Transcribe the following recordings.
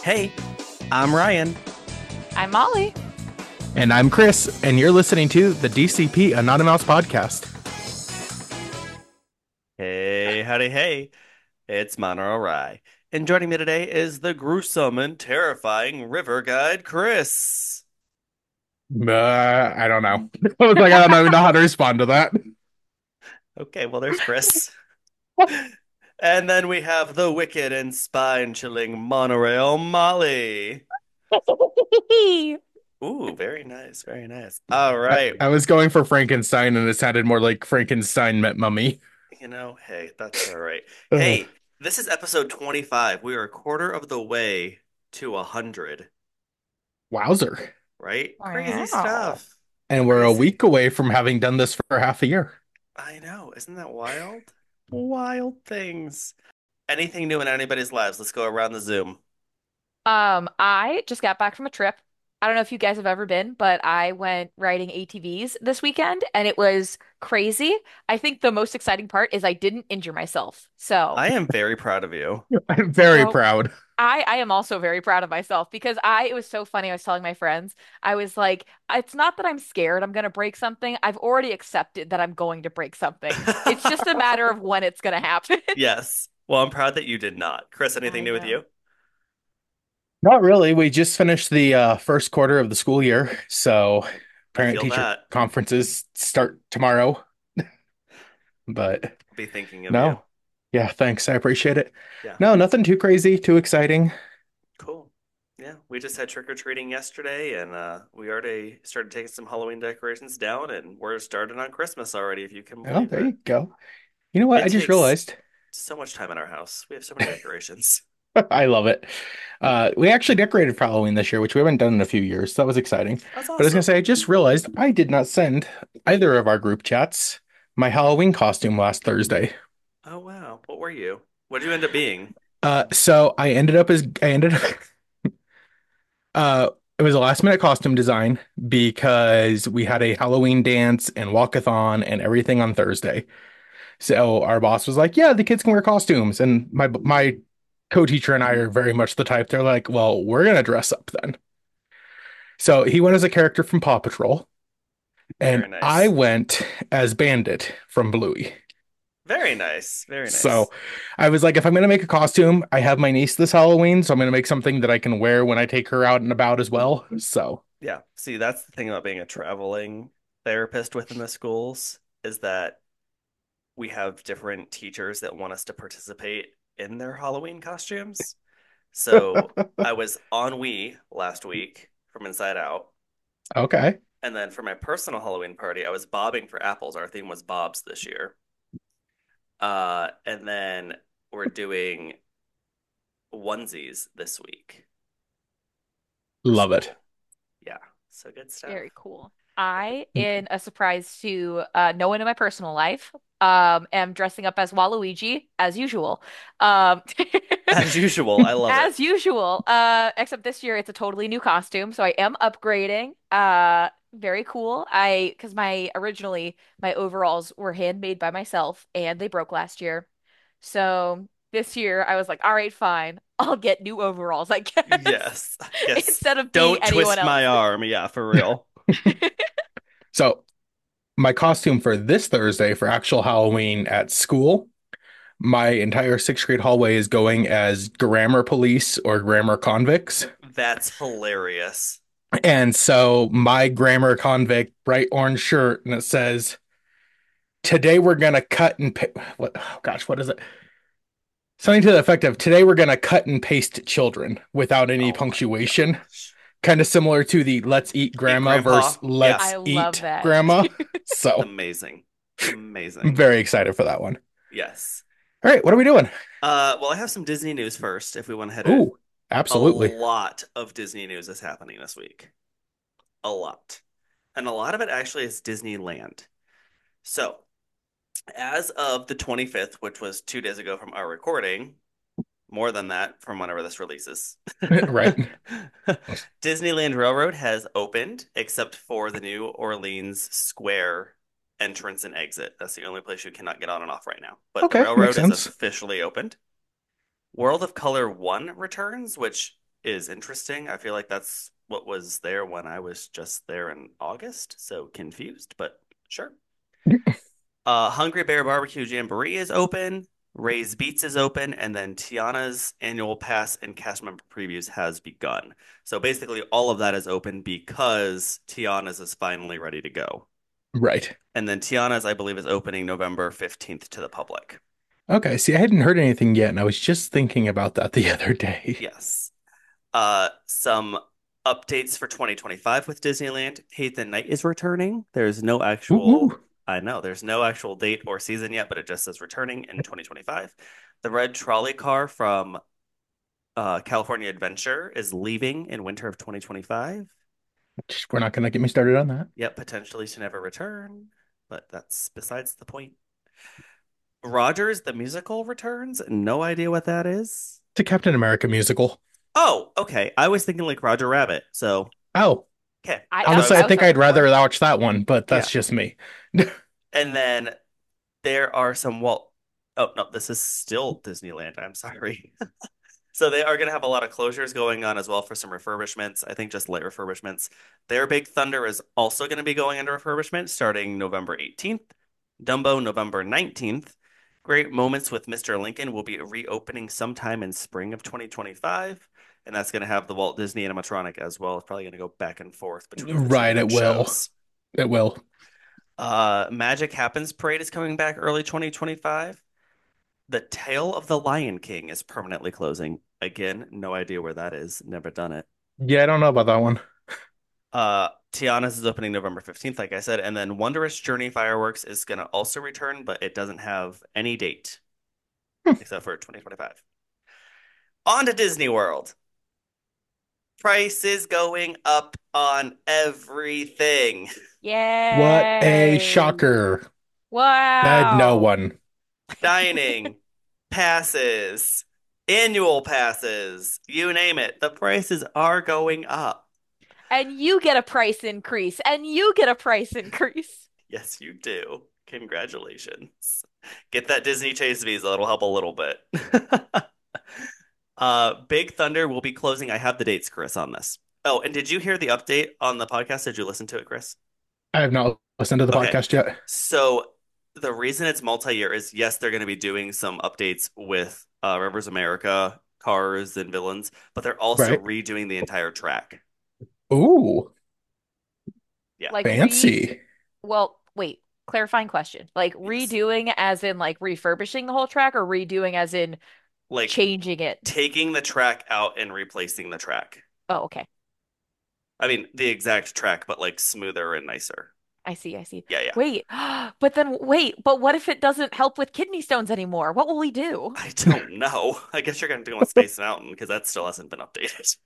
Hey, I'm Ryan. I'm Molly. And I'm Chris, and you're listening to the DCP Anonymous podcast. Hey, howdy, hey. It's Monroe Rye. And joining me today is the gruesome and terrifying river guide, Chris. I don't know. I was like, I don't even know how to respond to that. Okay, well, there's Chris. And then we have the wicked and spine-chilling monorail, Molly. Ooh, very nice, very nice. All I, right. I was going for Frankenstein, and it sounded more like Frankenstein met mummy. Hey, that's all right. Ugh. Hey, this is episode 25. We are a quarter of the way to 100, Wowzer. right? Crazy Wow. stuff. And we're a Crazy. week away from having done this for half a year. I know. Isn't that wild? Wild things. Anything new in anybody's lives? Let's go around the Zoom. I just got back from a trip. I don't know if you guys have ever been, but I went riding ATVs this weekend and it was crazy. I think the most exciting part is I didn't injure myself. I am very proud of you. I'm very So proud. I am also very proud of myself because it was so funny. I was telling my friends, I was like, it's not that I'm scared I'm gonna break something. I've already accepted that I'm going to break something. It's just a matter of when it's gonna happen. Yes. Well, I'm proud that you did not. Chris, anything I new with know. you? Not really. We just finished the first quarter of the school year, so I feel parent-teacher that. conferences start tomorrow. But I'll be thinking of you. no. Yeah, thanks. I appreciate it. Yeah. No, nothing too crazy, too exciting. Cool. Yeah, we just had trick-or-treating yesterday and we already started taking some Halloween decorations down and we're starting on Christmas already, if you can Oh, believe there it. you go. You know what? It I just takes realized. so much time in our house. We have so many decorations. I love it. We actually decorated for Halloween this year, which we haven't done in a few years. So that was exciting. That's But I was gonna awesome. say, I just realized I did not send either of our group chats my Halloween costume last Thursday. Oh wow. What were you? What did you end up being? So I ended up it was a last minute costume design because we had a Halloween dance and walkathon and everything on Thursday. So our boss was like, "Yeah, the kids can wear costumes," and my co-teacher and I are very much the type. They're like, "Well, we're gonna dress up then." So he went as a character from Paw Patrol, and Very I nice. went as Bandit from Bluey. Very nice. Very So nice. I was like, if I'm gonna make a costume, I have my niece this Halloween, so I'm gonna make something that I can wear when I take her out and about as well. So Yeah. See, that's the thing about being a traveling therapist within the schools is that we have different teachers that want us to participate in their Halloween costumes. So I was on Wii last week from Inside Out. okay, And then for my personal Halloween party, I was bobbing for apples. Our theme was Bob's this year. And then we're doing onesies this week for love it. school. Yeah. So good stuff. Very cool. I, in a surprise to no one in my personal life, am dressing up as Waluigi as usual. Um, As usual, I love it. as usual. Except this year it's a totally new costume, so I am upgrading. Very cool. Because my overalls were handmade by myself and they broke last year. So this year I was like, all right, fine. I'll get new overalls, I guess, Yes. Yes. instead of being Don't anyone twist my else. arm. Yeah, for real. So my costume for this Thursday for actual Halloween at school, my entire sixth grade hallway is going as grammar police or grammar convicts. That's hilarious. And so my grammar convict bright orange shirt and it says, "Today we're gonna cut and what oh gosh, what is it? Something to the effect of today we're gonna cut and paste children without any Oh my punctuation." gosh. Kind of similar to the let's eat Eat grandma grandpa. versus Yeah. I let's love eat that. grandma. So Amazing. I'm Amazing. very excited for that one. Yes. All right, what are we doing? Well, I have some Disney news first if we want to hit it. Ooh, A absolutely. lot of Disney news is happening this week. A lot. And a lot of it actually is Disneyland. So, as of the 25th, which was 2 days ago from our recording, more than that from whenever this releases, Right. Disneyland Railroad has opened, except for the new Orleans Square entrance and exit. That's the only place you cannot get on and off right now. But the Okay, makes railroad is sense. officially opened. World of Color 1 returns, which is interesting. I feel like that's what was there when I was just there in August, so confused, but sure. Hungry Bear Barbecue Jamboree is open. Ray's Beats is open, and then Tiana's annual pass and cast member previews has begun. So basically, all of that is open because Tiana's is finally ready to go. Right. And then Tiana's, I believe, is opening November 15th to the public. Okay. See, I hadn't heard anything yet, and I was just thinking about that the other day. Yes. Some updates for 2025 with Disneyland. Hate the Night is returning. There's no Ooh, actual, ooh. I know, there's no actual date or season yet, but it just says returning in 2025. The red trolley car from California Adventure is leaving in winter of 2025. We're not gonna get me started on that. Yep, potentially to never return, but that's besides the point. Rogers the musical returns. No idea what that is. It's a Captain America musical. Oh, okay. I was thinking like Roger Rabbit. So, Oh, okay. I, That's I what I was honestly, was I I was think thinking I'd rather before. watch that one, but Yeah. that's just me. And then there are some Walt. Oh, no, this is still Disneyland. I'm sorry. So they are going to have a lot of closures going on as well for some refurbishments. I think just light refurbishments. Their Big Thunder is also going to be going under refurbishment starting November 18th. Dumbo, November 19th. Great Moments with Mr. Lincoln will be reopening sometime in spring of 2025. And that's going to have the Walt Disney animatronic as well. It's probably going to go back and forth between the two Right, it different will. shows. It will. Magic Happens Parade is coming back early 2025. The Tale of the Lion King is permanently closing. Again, no idea where that is. Never done it. Yeah, I don't know about that one. Tiana's is opening November 15th, like I said, and then Wondrous Journey Fireworks is going to also return, but it doesn't have any date except for 2025. On to Disney World. Price is going up on everything. What a Yay. shocker. I had no Wow. one. Dining, passes, annual passes, you name it. The prices are going up. And you get a price increase, and you get a price increase. Yes, you do. Congratulations. Get that Disney Chase visa. It'll help a little bit. Big Thunder will be closing. I have the dates, Chris, on this. Oh, and did you hear the update on the podcast? Did you listen to it, Chris? I have not listened to the Okay. podcast yet. So the reason it's multi-year is yes, they're going to be doing some updates with Rivers America, Cars, and Villains, but they're also Right. redoing the entire track. Ooh, Yeah. Like fancy. well, wait, clarifying question. Like Yes. redoing as in like refurbishing the whole track or redoing as in Like changing it? taking the track out and replacing the track. Oh, okay. I mean, the exact track, but like smoother and nicer. I see, I see. Yeah, yeah. Wait, but what if it doesn't help with kidney stones anymore? What will we do? I don't know. I guess you're going to do on Space Mountain because that still hasn't been updated.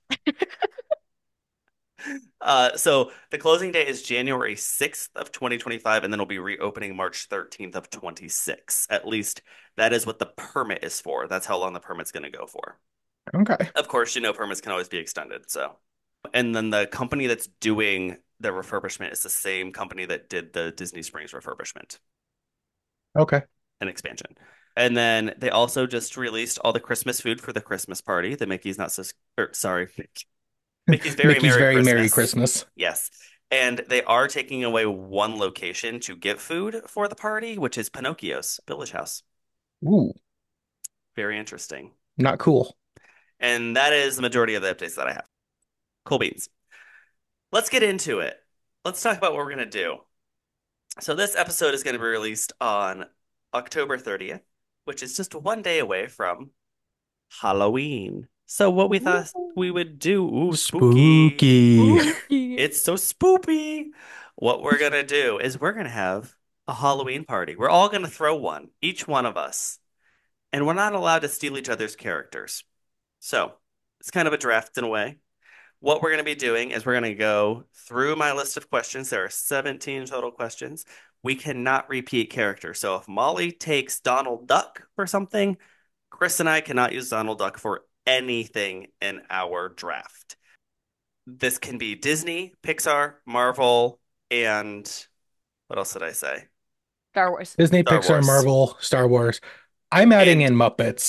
So the closing date is January 6th of 2025, and then it'll be reopening March 13th of 26. At least that is what the permit is for. That's how long the permit's going to go for. Okay. Of course, permits can always be extended. So, and then the company that's doing the refurbishment is the same company that did the Disney Springs refurbishment Okay. and expansion. And then they also just released all the Christmas food for the Christmas party. The Mickey's Not So, sorry, Mickey's Very Mickey's Merry Very Merry Christmas. Christmas. Yes. And they are taking away one location to get food for the party, which is Pinocchio's Village House. Ooh, Very interesting. not cool. And that is the majority of the updates that I have. Cool beans. Let's get into it. Let's talk about what we're going to do. So, this episode is going to be released on October 30th, which is just one day away from Halloween. So, what we thought we would do, ooh, spooky. Spooky. Spooky. It's so spoopy. What we're gonna do is we're gonna have a Halloween party. We're all gonna throw one, each one of us, and we're not allowed to steal each other's characters. So it's kind of a draft in a way. What we're gonna be doing is we're gonna go through my list of questions. There are 17 total questions. We cannot repeat characters. So if Molly takes Donald Duck for something, Chris and I cannot use Donald Duck for anything in our draft. This can be Disney, Pixar, Marvel, and what else did I say? Star Wars. Disney, Star Pixar, Wars. Marvel, Star Wars. I'm adding And in Muppets.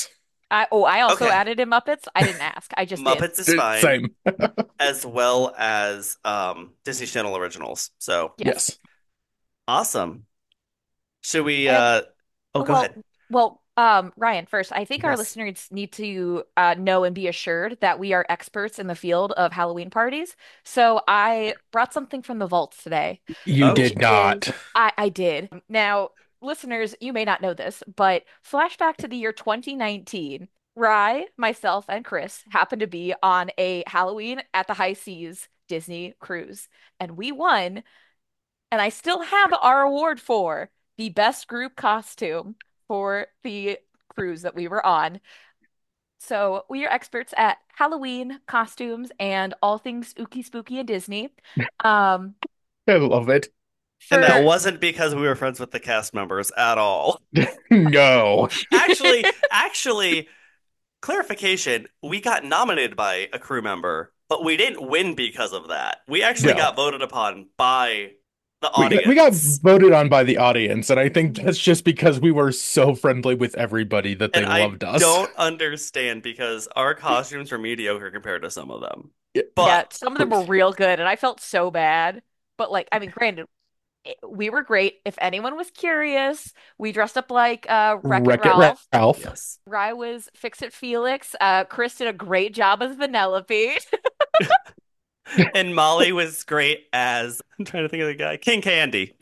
I also Okay, added in Muppets. I didn't ask. I just did. Muppets is fine, Same. as well as Disney Channel originals. So Yes. Yes. awesome. Should we And oh go well, ahead. Ryan, first, I think our Yes. listeners need to know and be assured that we are experts in the field of Halloween parties. So I brought something from the vaults today, You which Oh, did is not. I did. Now, listeners, you may not know this, but flashback to the year 2019. Rye, myself, and Chris happened to be on a Halloween at the High Seas Disney cruise, and we won, and I still have our award for the best group costume for the cruise that we were on. So we are experts at Halloween costumes and all things ooky spooky and Disney. Um, I love it. and that for wasn't because we were friends with the cast members at all. No. Actually, clarification, we got nominated by a crew member, but we didn't win because of that. We actually No. got voted upon by the We got audience. voted on by the audience, and I think that's just because we were so friendly with everybody that And they I loved us. don't understand because our costumes were mediocre compared to some of them. Yeah. Yeah, But some of them were real good, and I felt so bad. But like, I mean, granted, we were great. If anyone was curious, we dressed up like Wreck-It Wreck-It Ralph. Ralph. yes. Rye was Fix-It Felix. Chris did a great job as Vanellope. And Molly was great as I'm trying to think of the guy, King Candy.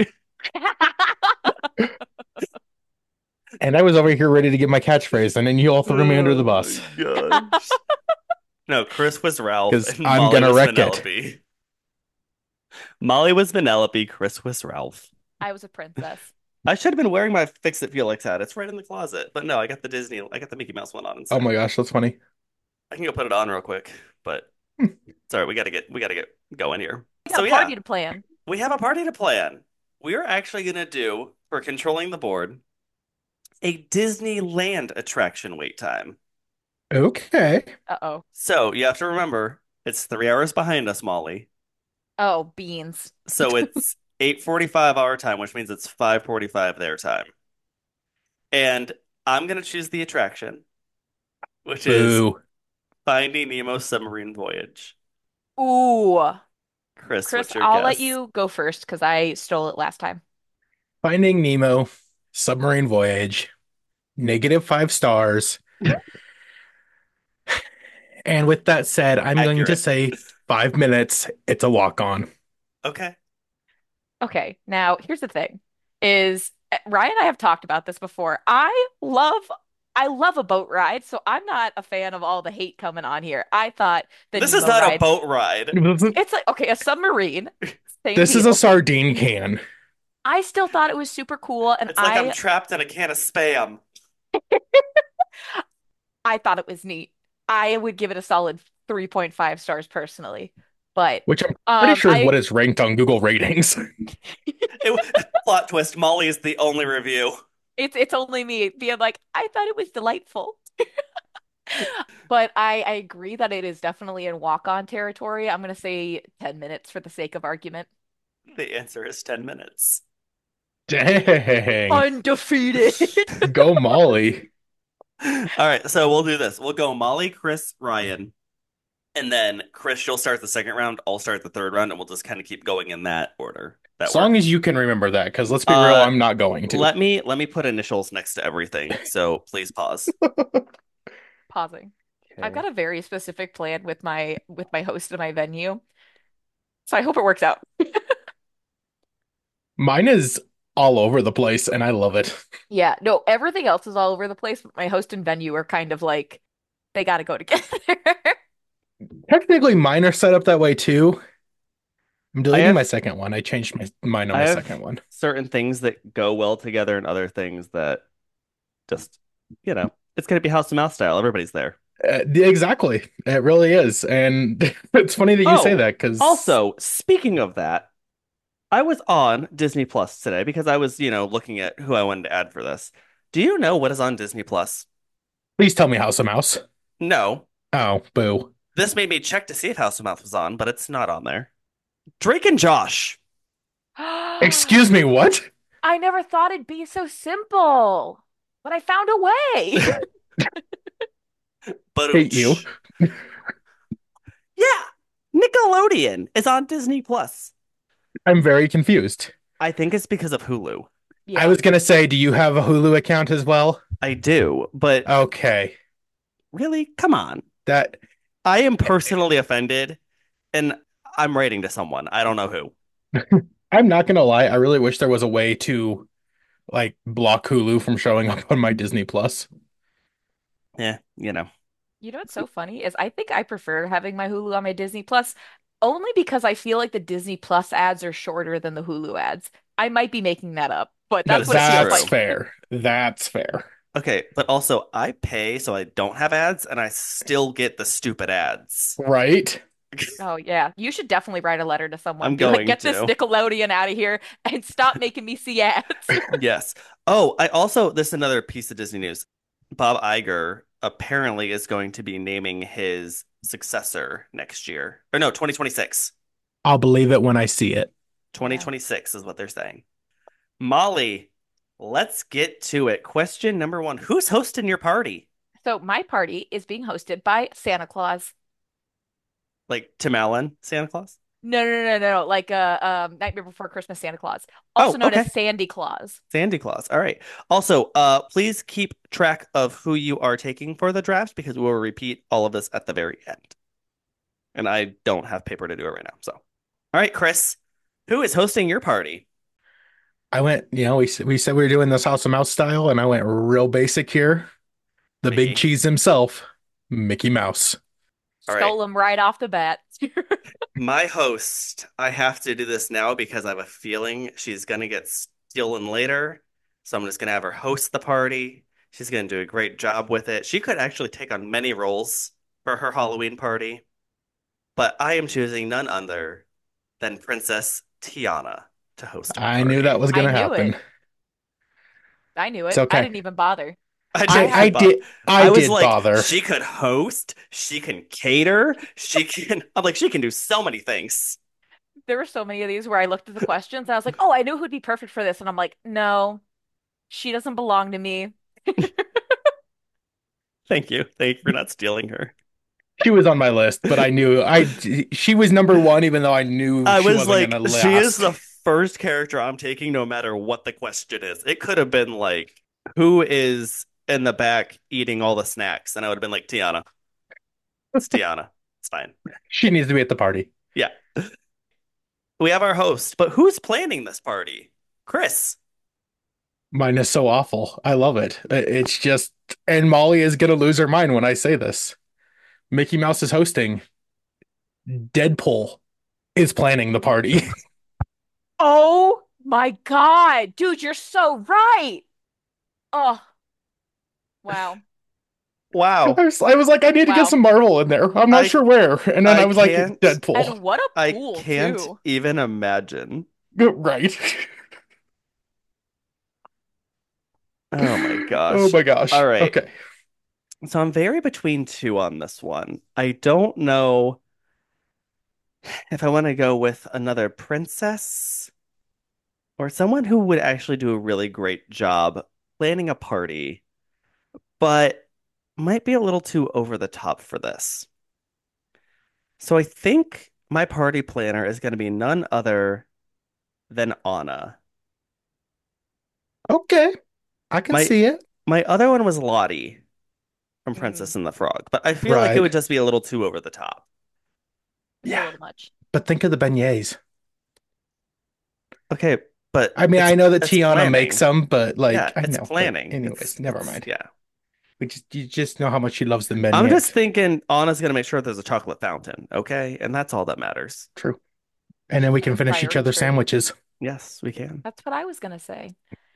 And I was over here ready to get my catchphrase, and then you all threw me under the Oh my bus gosh. No, Chris was Ralph because and I'm Molly gonna was wreck it. Vanellope. Molly was Vanellope, Chris was Ralph. I was a princess. I should have been wearing my Fix It Felix hat. It's right in the closet. But no, I got the Mickey Mouse one on Oh instead. my gosh, that's funny. I can go put it on real quick, but Hmm. sorry, we gotta get going here. We got So a yeah, party to plan. we have a party to plan. We're actually gonna do, for controlling the board, a Disneyland attraction wait time. Okay. Uh-oh. So you have to remember, it's 3 hours behind us, Molly. Oh, beans. So it's 8:45 our time, which means it's 5:45 their time. And I'm gonna choose the attraction, which is Boo. Finding Nemo's Submarine Voyage. Ooh. Chris, Chris, what's your I'll let guess? you go first because I stole it last time. Finding Nemo, submarine voyage, -5 stars. And with that said, I'm going to Accurate. say 5 minutes. It's a walk on. Okay. Okay, now here's the thing is Ryan and I have talked about this before. I love a boat ride, so I'm not a fan of all the hate coming on here. I thought the This is Nemo not a ride, boat ride. it's like okay, a submarine, same This is a deal. sardine can. I still thought it was super cool and It's like I'm trapped in a can of Spam. I thought it was neat. I would give it a solid 3.5 stars personally. But Which I'm pretty sure is what I it's ranked on Google ratings. Plot twist, Molly is the only review. it's only me being like, I thought it was delightful. But I agree that it is definitely in walk-on territory. I'm gonna say 10 minutes for the sake of argument. The answer is 10 minutes. Dang. Undefeated. Go Molly. All right, so we'll do this. We'll go Molly, Chris, Ryan, and then Chris, you'll start the second round. I'll start the third round, and we'll just kind of keep going in that order. That As long work? as you can remember that, because let's be real, Uh, I'm not going to. let me put initials next to everything. So please pause. Pausing. I've Okay. got a very specific plan with my host and my venue. So I hope it works out. Mine is all over the place, and I love it. Yeah, no, everything else is all over the place, but my host and venue are kind of like they gotta go together. Technically, mine are set up that way too. I'm I deleting my have second one. I changed mine on I my have second one. certain things that go well together and other things that just, it's gonna be House of Mouse style. Everybody's there. Exactly. It really is. And it's funny that you say Oh, that because also, speaking of that, I was on Disney Plus today because I was, looking at who I wanted to add for this. Do you know what is on Disney Plus? please tell me House of Mouse. No. Oh, boo. This made me check to see if House of Mouse was on, but it's not on there. Drake and Josh. Excuse me, what? I never thought it'd be so simple, but I found a way. But Hate you. yeah, Nickelodeon is on Disney Plus. I'm very confused. I think it's because of Hulu. I Yeah. was gonna say, do you have a Hulu account as well? I do, but Okay. really, come on. That I am personally offended, and I'm writing to someone. I don't know who. I'm not gonna lie, I really wish there was a way to like block Hulu from showing up on my Disney Plus. Yeah, you know. You know what's so funny is I think I prefer having my Hulu on my Disney Plus only because I feel like the Disney Plus ads are shorter than the Hulu ads. I might be making that up, but No, that's this what it is feels That's true. like. fair. That's fair. Okay, but also I pay so I don't have ads, and I still get the stupid ads. Right? Oh yeah, you should definitely write a letter to someone. I'm Be like, going get this to. Nickelodeon out of here and stop making me see ads. Yes. Oh, I also, this is another piece of Disney news. Bob Iger apparently is going to be naming his successor next year. Or no, 2026. I'll believe it when I see it. Yeah. 2026 is what they're saying. Molly, let's get to it. Question number one. Who's hosting your party? So my party is being hosted by Santa Claus. Like Tim Allen, Santa Claus? No, no, no, no, no. Like Nightmare Before Christmas Santa Claus, Oh, also known as okay. Sandy Claus. Sandy Claus. All right. Also, please keep track of who you are taking for the draft because we will repeat all of this at the very end. And I don't have paper to do it right now. So, all right, Chris, who is hosting your party? I went, we said we were doing this House of Mouse style, and I went real basic here. The big Mickey. cheese himself, Mickey Mouse. All right. Stole him right off the bat. My host, I have to do this now because I have a feeling she's going to get stolen later. So I'm just going to have her host the party. She's going to do a great job with it. She could actually take on many roles for her Halloween party, but I am choosing none other than Princess Tiana to host my I knew that party. was I gonna knew happen. it. I knew It's it. I okay. didn't even bother. I I did. I have I did I I was did like, bother. she could host, she can cater, she can. I'm like, she can do so many things. There were so many of these where I looked at the questions and I was like, "Oh, I knew who'd be perfect for this." And I'm like, "No, she doesn't belong to me." Thank you. Thank you for not stealing her. She was on my list, but I knew she was number one, even though I knew I she was wasn't gonna like, she is last. the first character I'm taking, no matter what the question is. It could have been like, who is in the back eating all the snacks? And I would have been like, Tiana. It's Tiana. It's fine. She needs to be at the party. Yeah. We have our host, but who's planning this party? Chris. Mine is so awful. I love it. It's just, and Molly is gonna lose her mind when I say this. Mickey Mouse is hosting. Deadpool is planning the party. Oh my God, dude, you're so right. Oh, wow. Wow. I was like, I need to get Wow. some Marvel in there. I'm not I sure where. And then I I was like, can't Deadpool. And what a I pool, can't too. even imagine. Right. Oh my Oh gosh. my All gosh. right. Okay. So I'm very between two on this one. I don't know if I want to go with another princess or someone who would actually do a really great job planning a party, but might be a little too over the top for this. So I think my party planner is going to be none other than Anna. Okay. I can My see it. my other one was Lottie from Mm, Princess and the Frog, but I feel like it Right. would just be a little too over the top. it's a Yeah. little much. But think of the beignets. Okay, but I mean, I know that it's Tiana makes planning. them, but Yeah, like, I it's know. But planning. anyways, never It's mind. yeah. You just know how much she loves the I'm just beignets. thinking Anna's gonna make sure there's a chocolate fountain, okay? And that's all that matters. True. And then we can Yeah, finish each priorities other's for you. sandwiches. Yes, we can. That's what I was gonna say.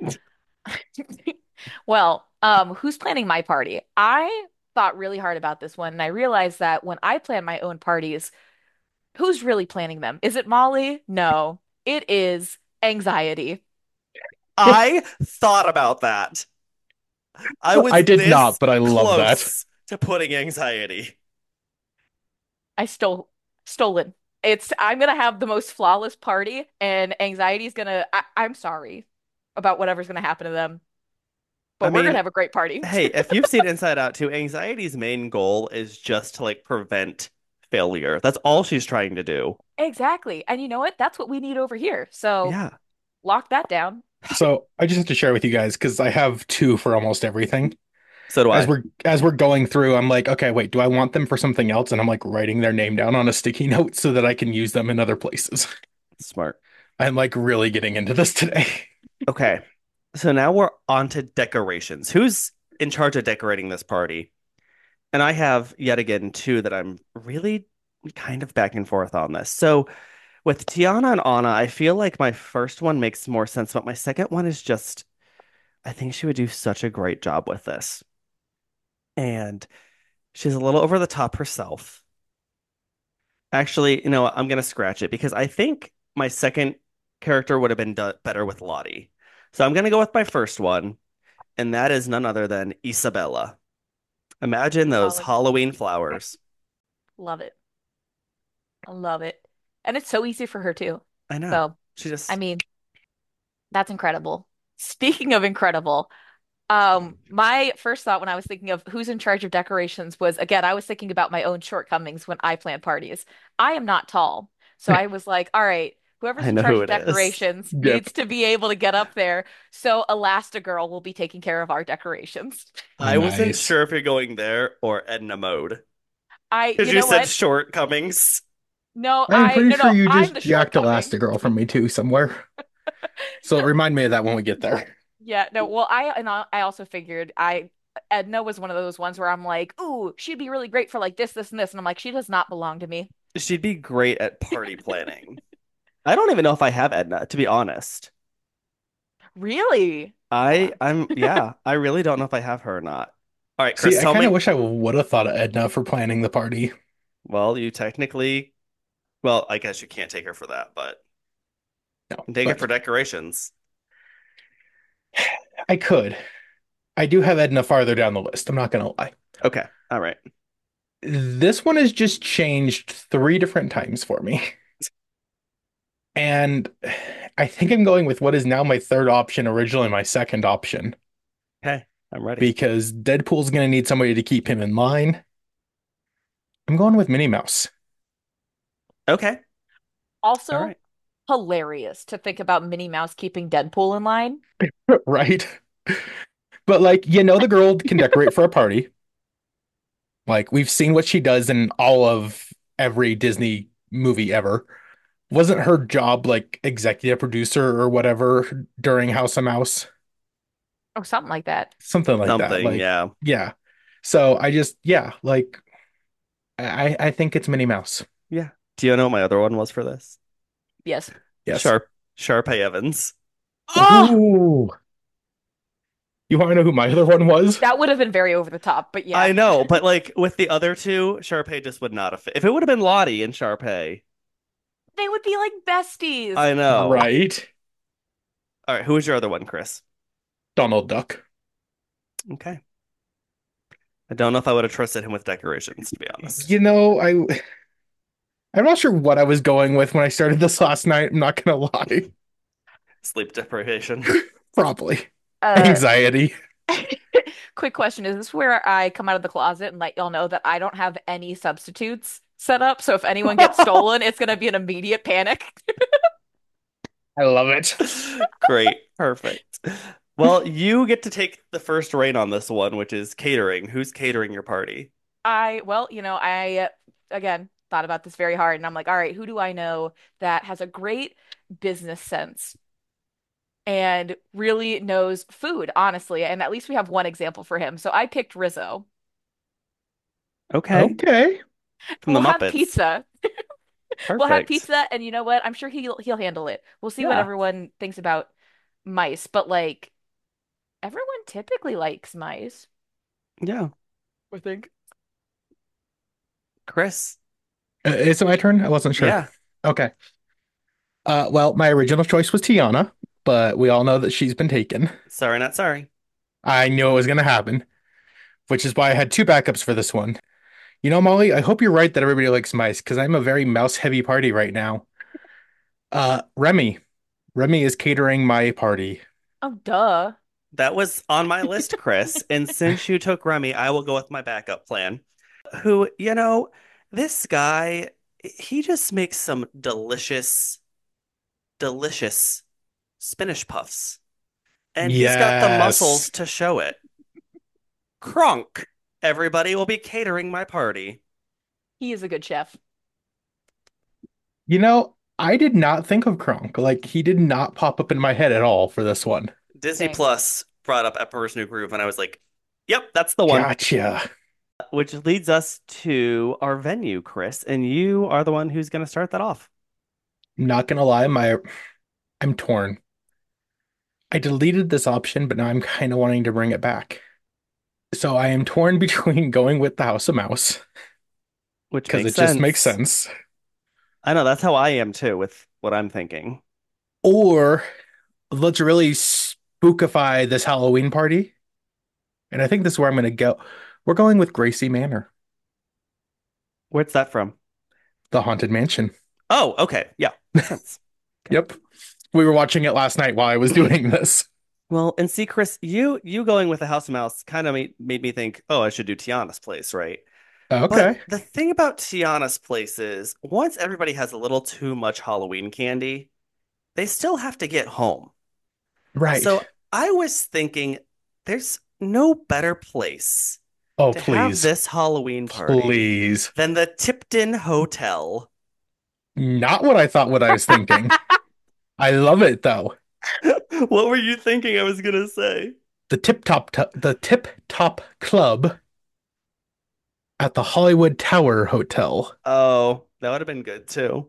Well, who's planning my party? I thought really hard about this one, and I realized that when I plan my own parties, who's really planning them? Is it Molly? No, it is anxiety. I thought about that. I I was did not, this but I love that. close to putting anxiety. I stole it. I'm gonna have the most flawless party, and anxiety's gonna. I'm sorry about whatever's gonna happen to them, I but we're gonna mean, have a great party. hey, if you've seen Inside Out 2, anxiety's main goal is just to like prevent failure. That's all she's trying to do. Exactly. And you know what? That's what we need over here. So Yeah. lock that down. So I just have to share with you guys because I have two for almost everything. So do As I. we're going through, I'm like, okay, wait, do I want them for something else? And I'm like writing their name down on a sticky note so that I can use them in other places. Smart. I'm like really getting into this today. Okay. So now we're on to decorations. Who's in charge of decorating this party? And I have yet again two that I'm really kind of back and forth on this. So with Tiana and Anna, I feel like my first one makes more sense, but my second one is just, I think she would do such a great job with this. And she's a little over the top herself. Actually, I'm gonna scratch it because I think my second character would have been better with Lottie. So I'm gonna go with my first one, and that is none other than Isabella. Imagine those Solid. Halloween flowers. Love it. I love it. And it's so easy for her too. I know. So, She I just mean, that's incredible. Speaking of incredible, my first thought when I was thinking of who's in charge of decorations was again, I was thinking about my own shortcomings when I plan parties. I am not tall. So I was like, all right, whoever's I in know charge who of it is. decorations Yep. needs to be able to get up there. So Elastigirl will be taking care of our decorations. I wasn't Nice. sure if you're going there or Edna mode because You you know said what? shortcomings. I'm pretty sure No, you I'm the just jacked shortcoming. Elastigirl from me too somewhere. So remind me of that when we get there. Yeah, no, well, I also figured Edna was one of those ones where I'm like, ooh, she'd be really great for like this, and this, and I'm like, she does not belong to me. She'd be great at party planning. I don't even know if I have Edna, to be honest. Really? Hold I on. I'm yeah, I really don't know if I have her or not. All right, See, Chris, I tell kind of me. wish I would have thought of Edna for planning the party. Well, you technically, well, I guess you can't take her for that, but No, you can take it but for decorations. I could. I do have Edna farther down the list. I'm not gonna lie. Okay, all right. This one has just changed three different times for me. And I think I'm going with what is now my third option, originally my second option, Okay, I'm ready. because Deadpool's gonna need somebody to keep him in line. I'm going with Minnie Mouse, Okay, all Also, right. hilarious to think about Minnie Mouse keeping Deadpool in line. right? But like, the girl can decorate for a party. Like we've seen what she does in all of every Disney movie ever. Wasn't her job like executive producer or whatever during House of Mouse? Oh, something like that. Something like that. Something, Like, yeah. yeah. So I just, yeah, like I think it's Minnie Mouse. Yeah. Do you know what my other one was for this? Yes. Yes. Sharpay Evans. Oh, Ooh. You want to know who my other one was? that would have been very over the top, but I yeah. know, but like with the other two, Sharpay just would not have fit. If it would have been Lottie and Sharpay, They would be like besties. I know. Right. All right, who was your other one, Chris? Donald Duck. Okay. I don't know if I would have trusted him with decorations, to be honest. You know, I'm not sure what I was going with when I started this last night. I'm not gonna lie. Sleep deprivation. Probably. Uh, Anxiety. quick question. Is this where I come out of the closet and let y'all know that I don't have any substitutes set up? So if anyone gets stolen, it's gonna be an immediate panic. I love it. Great. Perfect. Well, you get to take the first reign on this one, which is catering. Who's catering your party? I again thought about this very hard and I'm like, all right, who do I know that has a great business sense and really knows food, honestly? And at least we have one example for him. So I picked Rizzo. Okay. Okay. From the We'll have Muppets. pizza. We'll have Perfect. pizza, and you know what? I'm sure he'll handle it. We'll see what Yeah. everyone thinks about mice, but like everyone typically likes mice. Yeah. I think. Chris. Is it my turn? I wasn't sure. Yeah. Okay. Well, my original choice was Tiana, but we all know that she's been taken. Sorry, not sorry. I knew it was going to happen, which is why I had two backups for this one. Molly, I hope you're right that everybody likes mice because I'm a very mouse heavy party right now. Remy. Remy is catering my party. Oh, duh. That was on my list, Chris. And since you took Remy, I will go with my backup plan. Who, this guy, he just makes some delicious, delicious spinach puffs. And he's got the Yes. muscles to show it. Kronk. Everybody will be catering my party. He is a good chef. I did not think of Kronk. Like, he did not pop up in my head at all for this one. Disney Same. Plus brought up Emperor's New Groove, and I was like, yep, that's the one. Gotcha. Which leads us to our venue, Chris, and you are the one who's going to start that off. I'm not gonna lie, I'm torn. I deleted this option, but now I'm kind of wanting to bring it back. So I am torn between going with the House of Mouse, Which because makes it just makes sense. sense, I know that's how I am too with what I'm thinking. or let's really spookify this Halloween party. And I think this is where I'm gonna go. We're going with Gracie Manor, Where's that from? the Haunted Mansion. Oh, okay. Yeah, makes sense. Okay. Yep. We were watching it last night while I was doing this. Well, and see, Chris, you going with the House of Mouse kind of made me think, oh, I should do Tiana's place, right? But Okay. the thing about Tiana's place is once everybody has a little too much Halloween candy, they still have to get home. Right. So I was thinking there's no better place Oh, to have please. this Halloween party Please. than the Tipton Hotel. Not what I thought what I was thinking. I love it though. What were you thinking I was gonna say? The Tip Top Club at the Hollywood Tower Hotel. Oh, that would have been good too.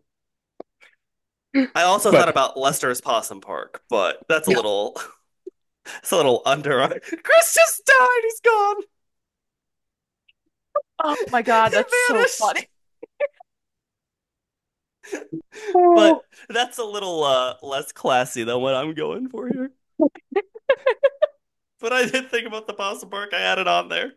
I also thought But about Lester's Possum Park, but that's a yeah, little it's a little under. Chris just died. He's gone. Oh my God, He that's so vanished. funny. But that's a little less classy than what I'm going for here. But I did think about the Possum Park. I had it on there.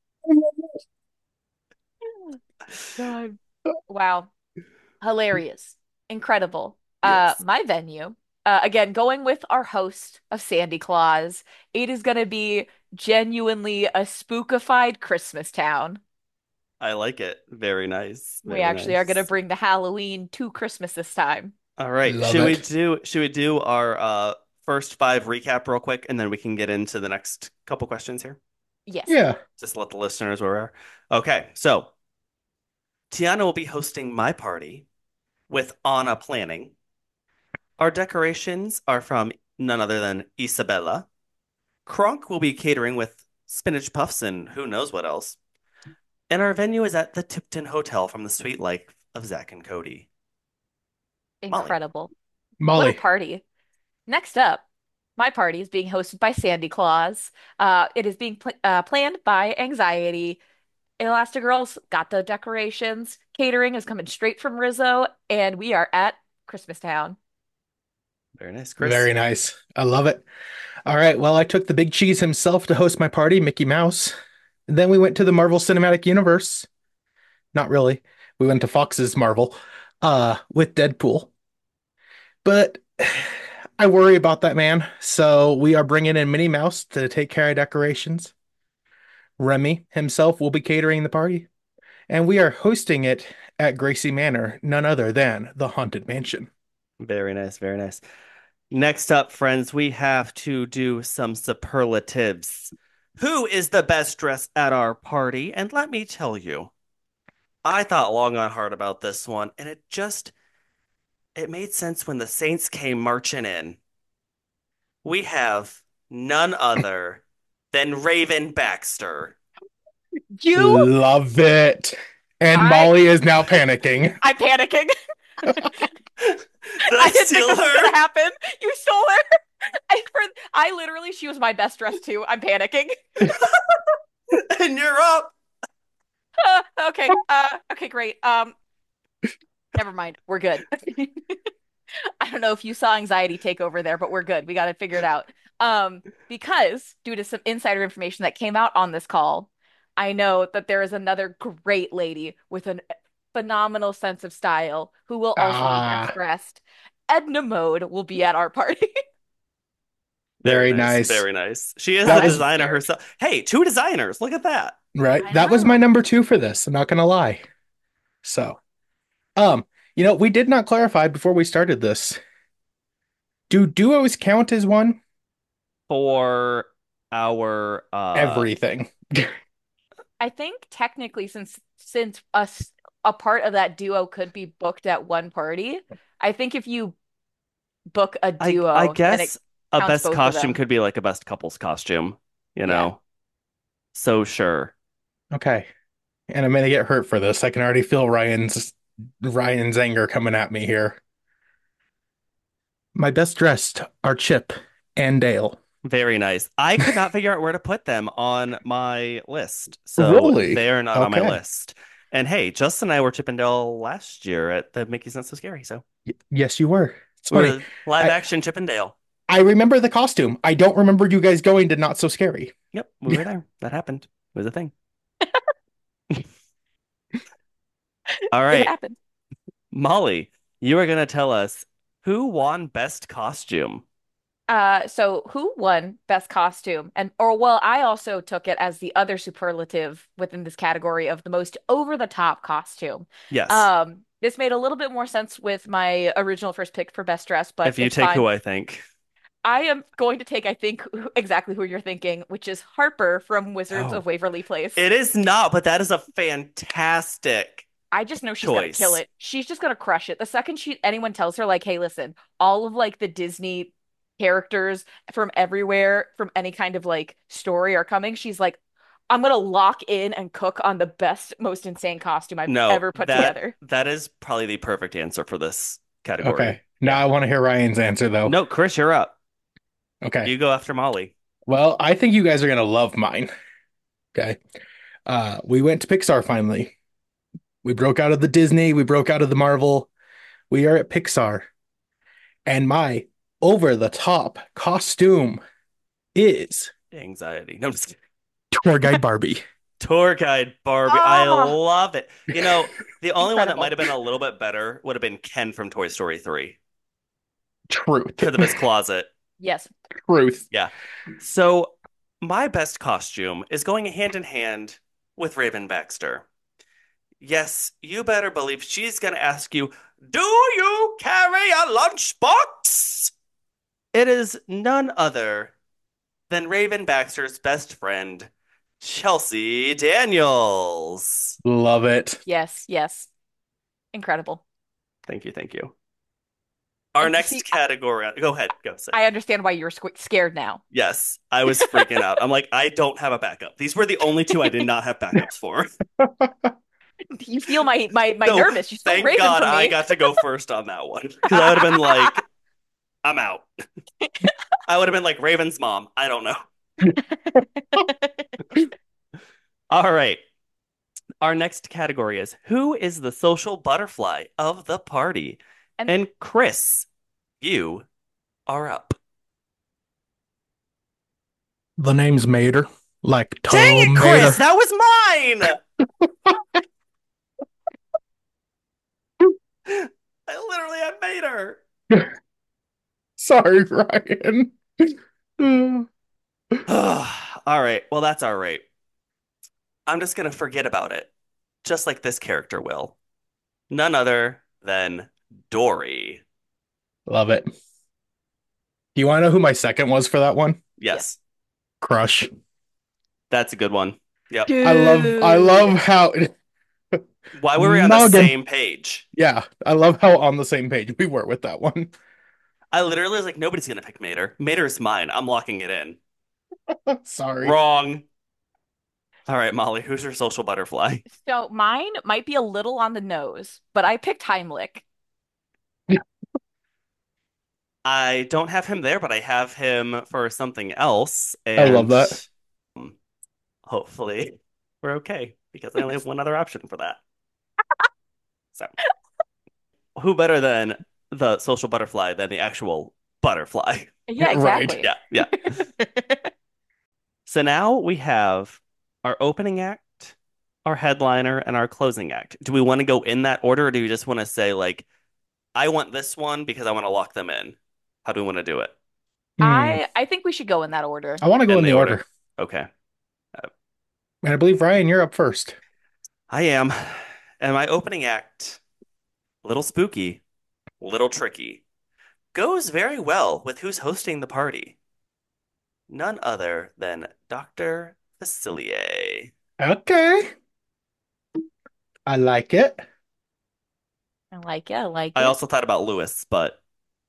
God. Wow. Hilarious. Incredible. Yes, My venue, again, going with our host of Sandy Claus, it is going to be genuinely a spookified Christmas town. I like it. Very nice. We Very actually are going to nice. bring the Halloween to Christmas this time. All right. love Should we it. do our first five recap real quick, and then we can get into the next couple questions here? Yes. Yeah. Just let the listeners aware. Okay, so Tiana will be hosting my party with Anna planning. Our decorations are from none other than Isabella. Kronk will be catering with spinach puffs and who knows what else. And our venue is at the Tipton Hotel from the Sweet Life of Zach and Cody. Molly. Incredible. What a Molly. party. Next up, my party is being hosted by Sandy Claus. It is being planned by Anxiety. Elastigirls got the decorations. Catering is coming straight from Rizzo, and we are at Christmas Town. Very nice, Chris. Very nice. I love it. All right. Well, I took the big cheese himself to host my party, Mickey Mouse. And then we went to the Marvel Cinematic Universe. Not really. We went to Fox's Marvel, with Deadpool. But I worry about that man. So we are bringing in Minnie Mouse to take care of decorations. Remy himself will be catering the party. And we are hosting it at Gracie Manor, none other than the Haunted Mansion. Very nice, very nice. Next up, friends, we have to do some superlatives. Who is the best dressed at our party? And let me tell you, I thought long and hard about this one, and it made sense when the Saints came marching in. We have none other than Raven Baxter. You, Love it. And I, Molly is now panicking. I'm panicking. Did I I didn't think steal this was gonna her? happen. You stole her. I literally, she was my best dressed too. I'm panicking. And you're up. Okay. Okay, great. Never mind. We're good. I don't know if you saw anxiety take over there, but we're good. We got it figured out. Because due to some insider information that came out on this call, I know that there is another great lady with a phenomenal sense of style who will also be best Ah, dressed. Edna Mode will be at our party. Very Very nice. nice. Very nice. She is Oh, That the that's was designer cute. herself. Hey, two designers. Look at that. right. I That was my know. number two for this. I'm not gonna lie. So, um, we did not clarify before we started this. Do duos count as one? For our Everything. I think technically, since a part of that duo could be booked at one party, I think if you book a I duo, then it guess a counts best both of costume them. could be like a best couples costume, you Yeah. know. So sure. Okay. And I'm gonna get hurt for this. I can already feel Ryan's anger coming at me here. My best dressed are Chip and Dale. Very nice. I could not figure out where to put them on my list. So Really? they're not on my Okay. list. And hey, Justin and I were Chippendale last year at the Mickey's Not So Scary. So Yes, you were. It's we funny. were live I action Chippendale. I remember the costume. I don't remember you guys going to Not So Scary. Yep, we were there. That happened. It was a thing. All It right, happened. Molly, you are going to tell us who won best costume. So who won best costume? And or well, I also took it as the other superlative within this category of the most over the top costume. Yes, This made a little bit more sense with my original first pick for best dress, but if you it's take who fine. I think. I am going to take, I think, exactly who you're thinking, which is Harper from Wizards of No, Waverly Place. it is not, but that is a fantastic I just know she's gonna kill choice. it. She's just gonna crush it. The second anyone tells her, like, hey, listen, all of like the Disney characters from everywhere, from any kind of like story are coming, she's like, I'm gonna lock in and cook on the best, most insane costume I've No, ever put that together. that is probably the perfect answer for this category. Okay. Now Yeah. I want to hear Ryan's answer though. No, Chris, you're up. Okay. You go after Molly. Well, I think you guys are gonna love mine. Okay. We went to Pixar finally. We broke out of the Disney, we broke out of the Marvel. We are at Pixar. And my over the top costume is Anxiety. No, I'm just kidding. Tour Guide Barbie. Tour guide Barbie. I Oh, love it. The only one that might incredible. have been a little bit better would have been Ken from Toy Story 3 Truth. because of his closet. Yes. Truth. Yeah. So my best costume is going hand in hand with Raven Baxter. Yes, you better believe she's going to ask you, do you carry a lunchbox? It is none other than Raven Baxter's best friend, Chelsea Daniels. Love it. Yes, yes. Incredible. Thank you, thank you. Our And next see, category, go ahead, go say. I understand why you're scared now. Yes, I was freaking out. I'm like, I don't have a backup. These were the only two I did not have backups for. You feel my So nervous. You stole thank Raven God from I me. got to go first on that one because I would have been like, I'm out. I would have been like Raven's mom. I don't know. All right. Our next category is who is the social butterfly of the party? And And Chris, you are up. The name's Mater, like Dang it, Chris, tomato. that was mine. I literally had made her. Sorry, Ryan. All right. Well, that's all right. I'm just going to forget about it, just like this character will. None other than Dory. Love it. Do you want to know who my second was for that one? yes. Yes, Crush. that's a good one. Yep. I love Dude. how Why were we on the Noggin. same page? Yeah, I love how on the same page we were with that one. I literally was like, nobody's going to pick Mater. Mater is mine. I'm locking it in. Sorry. Wrong. All right, Molly, who's your social butterfly? So mine might be a little on the nose, but I picked Heimlich. I don't have him there, but I have him for something else, I love and that. um, hopefully we're okay because I only have one other option for that. So, who better than the social butterfly than the actual butterfly? Yeah, Right. exactly. Yeah, yeah. So now we have our opening act, our headliner, and our closing act. Do we want to go in that order, or do we just want to say, like, I want this one because I want to lock them in? How do we want to do it? Hmm. I think we should go in that order. I want to go In in the the order. order. Okay. Uh, And I believe, Ryan, you're up first. I am. And my opening act, little spooky, little tricky, goes very well with who's hosting the party. None other than Dr. Facilier. Okay. I like it. I like it. I like I it. also thought about Lewis, but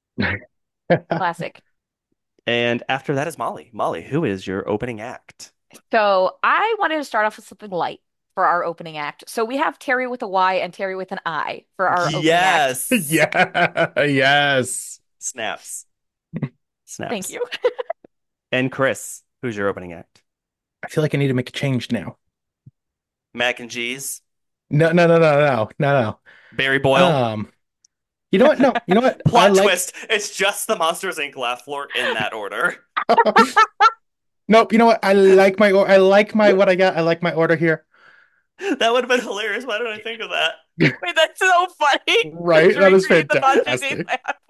Classic. and after that is Molly. Molly, who is your opening act? So I wanted to start off with something light for our opening act. So we have Terry with a Y and Terry with an I for our opening act. Yes. Yeah. Yes. Snaps. Thank Snaps. you. And Chris, who's your opening act? I feel like I need to make a change now. Mac and cheese. No, no, no, no, no, no, Barry no. Boyle. You know what? No, you know what? I Plot like. twist. It's just the Monsters Inc. laugh floor in that order. Nope. You know what? I like my what I got. I like my order here. That would have been hilarious. Why didn't I think of that? Wait, that's so funny Right? to That is recreate the Monsters Inc. fantastic. laugh.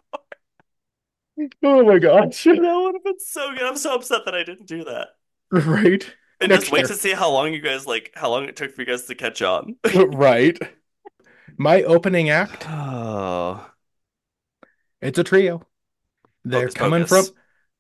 Oh my gosh. That would have been so good. I'm so upset that I didn't do that. Right? And just Next wait year. to see how long you guys like, how long it took for you guys to catch on. Right. My opening act, Oh, it's a trio. They're focus, coming focus. from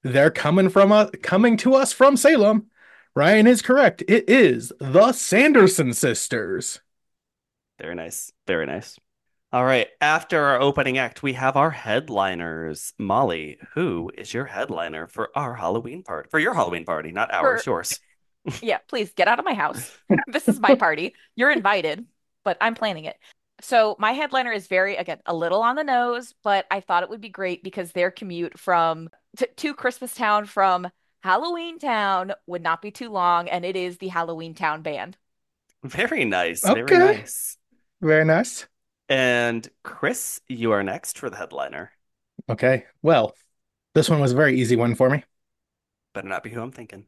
coming to us from Salem. Ryan is correct. It is the Sanderson sisters. Very nice. Very nice. All right. After our opening act, we have our headliners. Molly, who is your headliner for our Halloween party? For your Halloween party, not ours, For yours. Yeah, please get out of my house. This is my party. You're invited, but I'm planning it. So my headliner is very, again, a little on the nose, but I thought it would be great because their commute from to Christmas Town from Halloween Town would not be too long, and it is the Halloween Town Band. Very nice. Very Okay. nice. Very nice. And Chris, you are next for the headliner. Okay. Well, this one was a very easy one for me. Better not be who I'm thinking.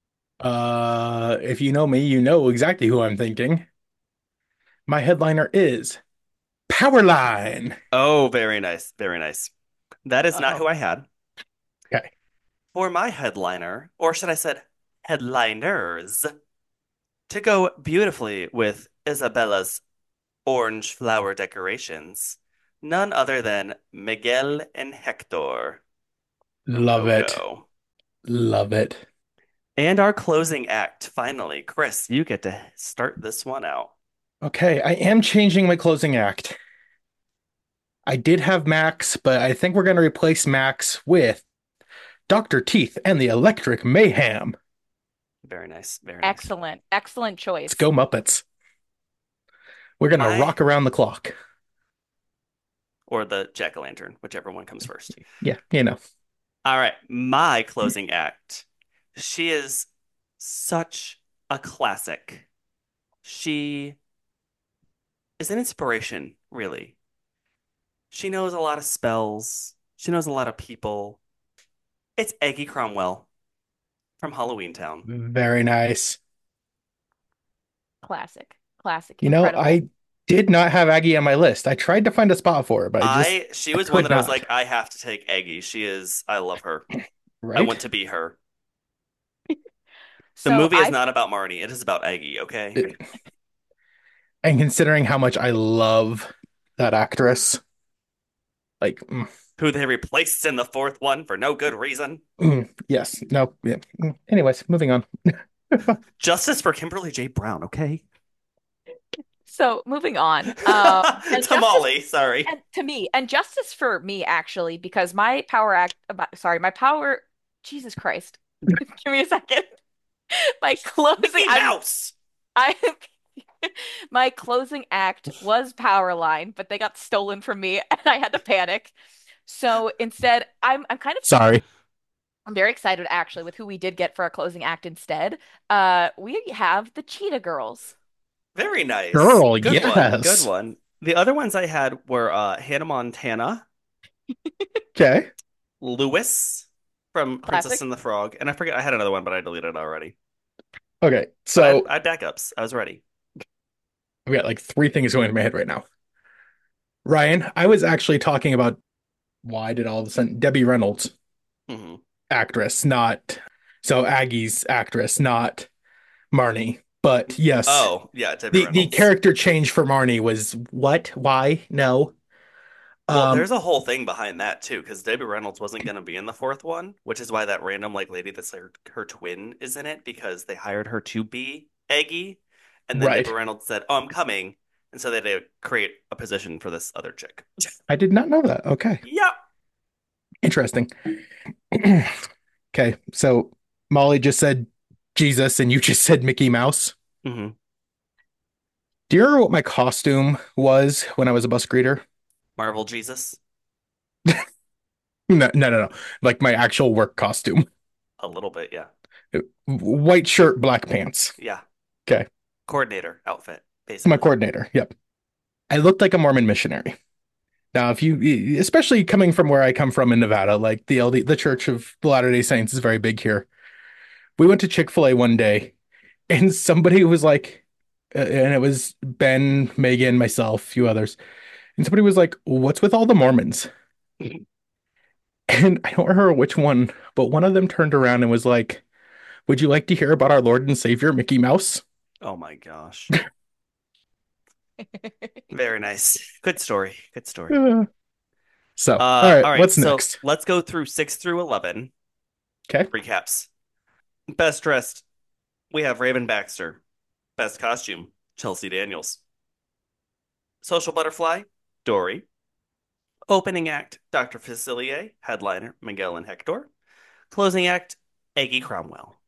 If you know me, you know exactly who I'm thinking. My headliner is Powerline. Oh, very nice. Very nice. That is not Uh-oh. who I had. Okay. For my headliner, or should I said headliners, to go beautifully with Isabella's orange flower decorations, none other than Miguel and Hector from Love it. Coco. Love it. And our closing act, finally. Chris, you get to start this one out. Okay, I am changing my closing act. I did have Max, but I think we're going to replace Max with Dr. Teeth and the Electric Mayhem. Very nice. Very nice. Excellent. Excellent Let's choice. go, Muppets. We're going to My, rock around the clock. or the jack-o'-lantern, whichever one comes first. Yeah, you know. All right, my closing act. She is such a classic. She is an inspiration, really. She knows a lot of spells. She knows a lot of people. It's Eggy Cromwell from Halloween Town. Very nice. Classic. Classic. You know, Incredible. I did not have Aggie on my list. I tried to find a spot for her, but She I was one could that I was not. like, I have to take Eggy. I love her. I Right? want to be her. The So movie is I not about Marnie. It is about Eggy, okay? And considering how much I love that actress, like, Who they replaced in the fourth one for no good reason. yes, no, yeah. Anyways, moving on. Justice for Kimberly J. Brown, okay? so moving on. And justice Tamale, sorry. and to me, and justice for me actually, because my power act sorry, my power Jesus Christ. Give me a second. My closing Mickey I'm Mouse. I my closing act was Powerline, but they got stolen from me and I had to panic. So instead, I'm kind of Sorry. I'm very excited actually with who we did get for our closing act instead. We have the Cheetah Girls. Very nice. Girl, Good one. Good yes. one. The other ones I had were Hannah Montana, Okay. Lewis from Princess Classic. and the Frog, and I forget I had another one, but I deleted it already. Okay. But So I had backups. I was ready. I've got like three things going in my head right now. Ryan, I was actually talking about why did all of a sudden Debbie Reynolds. Hmm actress, not so Aggie's actress, not Marnie. But yes, Oh, yeah, Debbie the Reynolds. character change for Marnie was what? Why? No. Well, Um, there's a whole thing behind that too, because Debbie Reynolds wasn't going to be in the fourth one, which is why that random like lady that's her twin is in it because they hired her to be Aggie, and then Debbie right. Reynolds said, "Oh, I'm coming," and so they had to create a position for this other chick. I did not know that. Okay. Yep. Interesting. Okay, so Molly just said Jesus and you just said Mickey Mouse. Hmm. Do you remember what my costume was when I was a bus greeter? Marvel Jesus, No, no, no, no. Like my actual work costume. a little bit, yeah, White shirt, black pants. yeah. Okay. Coordinator outfit, My basically. coordinator. Yep. I looked like a Mormon missionary. Now, if you, especially coming from where I come from in Nevada, like the the Church of the Latter-day Saints is very big here. We went to Chick-fil-A one day and somebody was like, and it was Ben, Megan, myself, a few others. And somebody was like, "What's with all the Mormons?" And I don't remember which one, but one of them turned around and was like, "Would you like to hear about our Lord and Savior, Mickey Mouse?" Oh my gosh. Very nice. Good story. Good story. Uh, So, all right, All right, what's so next? let's go through 6 through 11 Okay. recaps. Best dressed, we have Raven Baxter. Best costume, Chelsea Daniels. Social butterfly, Dory. Opening act, Dr. Facilier. Headliner, Miguel and Hector. Closing act, Aggie Cromwell.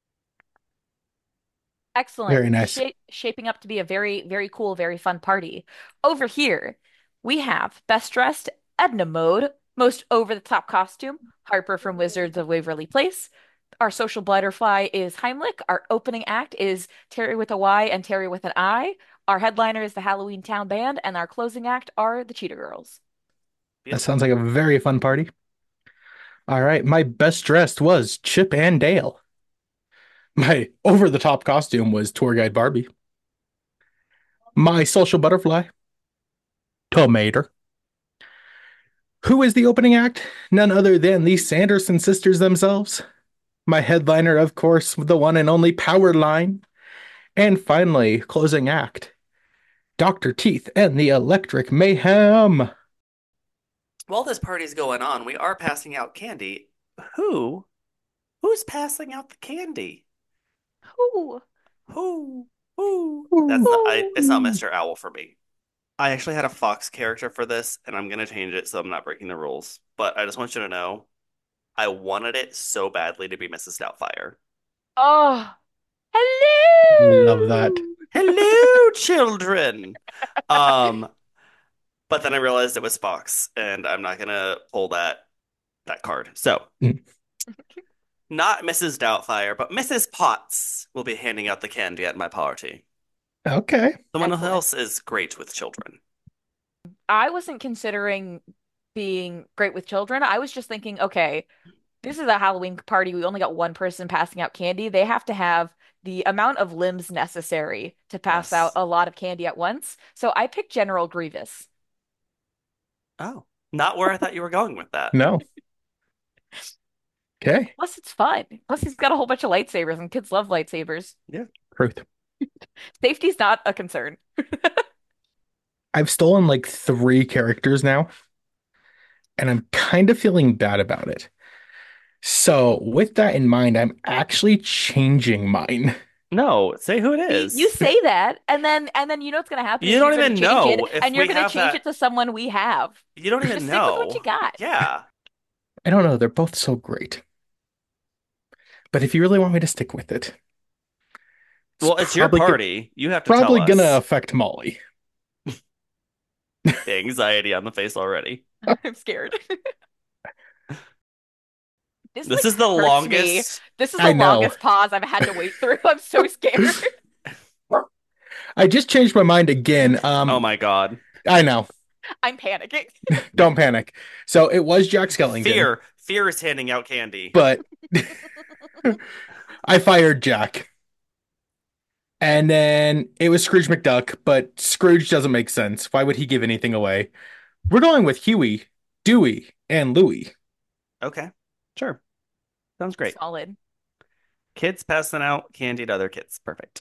Excellent. Very nice. Shaping up to be a very, very cool, very fun party. Over here, we have Best Dressed, Edna Mode, Most Over-the-Top Costume, Harper from Wizards of Waverly Place. Our social butterfly is Heimlich. Our opening act is Terry with a Y and Terry with an I. Our headliner is the Halloween Town Band, and our closing act are the Cheetah Girls. That sounds Beautiful. like a very fun party. All right, my best dressed was Chip and Dale. My over the top costume was Tour Guide Barbie. My social butterfly, Tomater. Who is the opening act? None other than the Sanderson sisters themselves. My headliner, of course, the one and only Powerline. And finally, closing act, Dr. Teeth and the Electric Mayhem. While this party's going on, we are passing out candy. Who? Who's passing out the candy? Ooh. Who? Who? That's not I it's not Ooh. Mr. Owl for me. I actually had a Fox character for this, and I'm gonna change it so I'm not breaking the rules. But I just want you to know I wanted it so badly to be Mrs. Doubtfire. Oh, Love that. hello. Hello, children. Um, but then I realized it was Fox, and I'm not gonna pull that card. So not Mrs. Doubtfire, but Mrs. Potts will be handing out the candy at my party. Okay. Someone Excellent. else is great with children. I wasn't considering being great with children. I was just thinking, okay, this is a Halloween party. We only got one person passing out candy. They have to have the amount of limbs necessary to pass out Yes. a lot of candy at once. So I picked General Grievous. Oh, not where I thought you were going with that. No. Okay. Plus, it's fun. Plus, he's got a whole bunch of lightsabers, and kids love lightsabers. Yeah. Truth. Safety's not a concern. I've stolen like three characters now, and I'm kind of feeling bad about it. So, with that in mind, I'm actually changing mine. No, say who it See, you is. say that, and then you know what's gonna happen You is don't you're gonna even change it, know if and you're we gonna have change it that. to someone we have. You don't even Just stick with what you know. got. Yeah. I don't know, they're both so great. But if you really want me to stick with it, it's Well, it's your party. You have to tell probably gonna us. affect Molly. The anxiety on the face already. I'm scared. This This like is the hurts me. longest. This is the I know. longest pause I've had to wait through. I'm so scared. I just changed my mind again. Oh my God. I know. I'm panicking. Don't panic. So it was Jack Skellington, Fear. Fear is handing out candy. but I fired Jack. And then it was Scrooge McDuck, but Scrooge doesn't make sense. Why would he give anything away? We're going with Huey, Dewey, and Louie. Okay. Sure. Sounds great. Solid. Kids passing out candy to other kids. Perfect.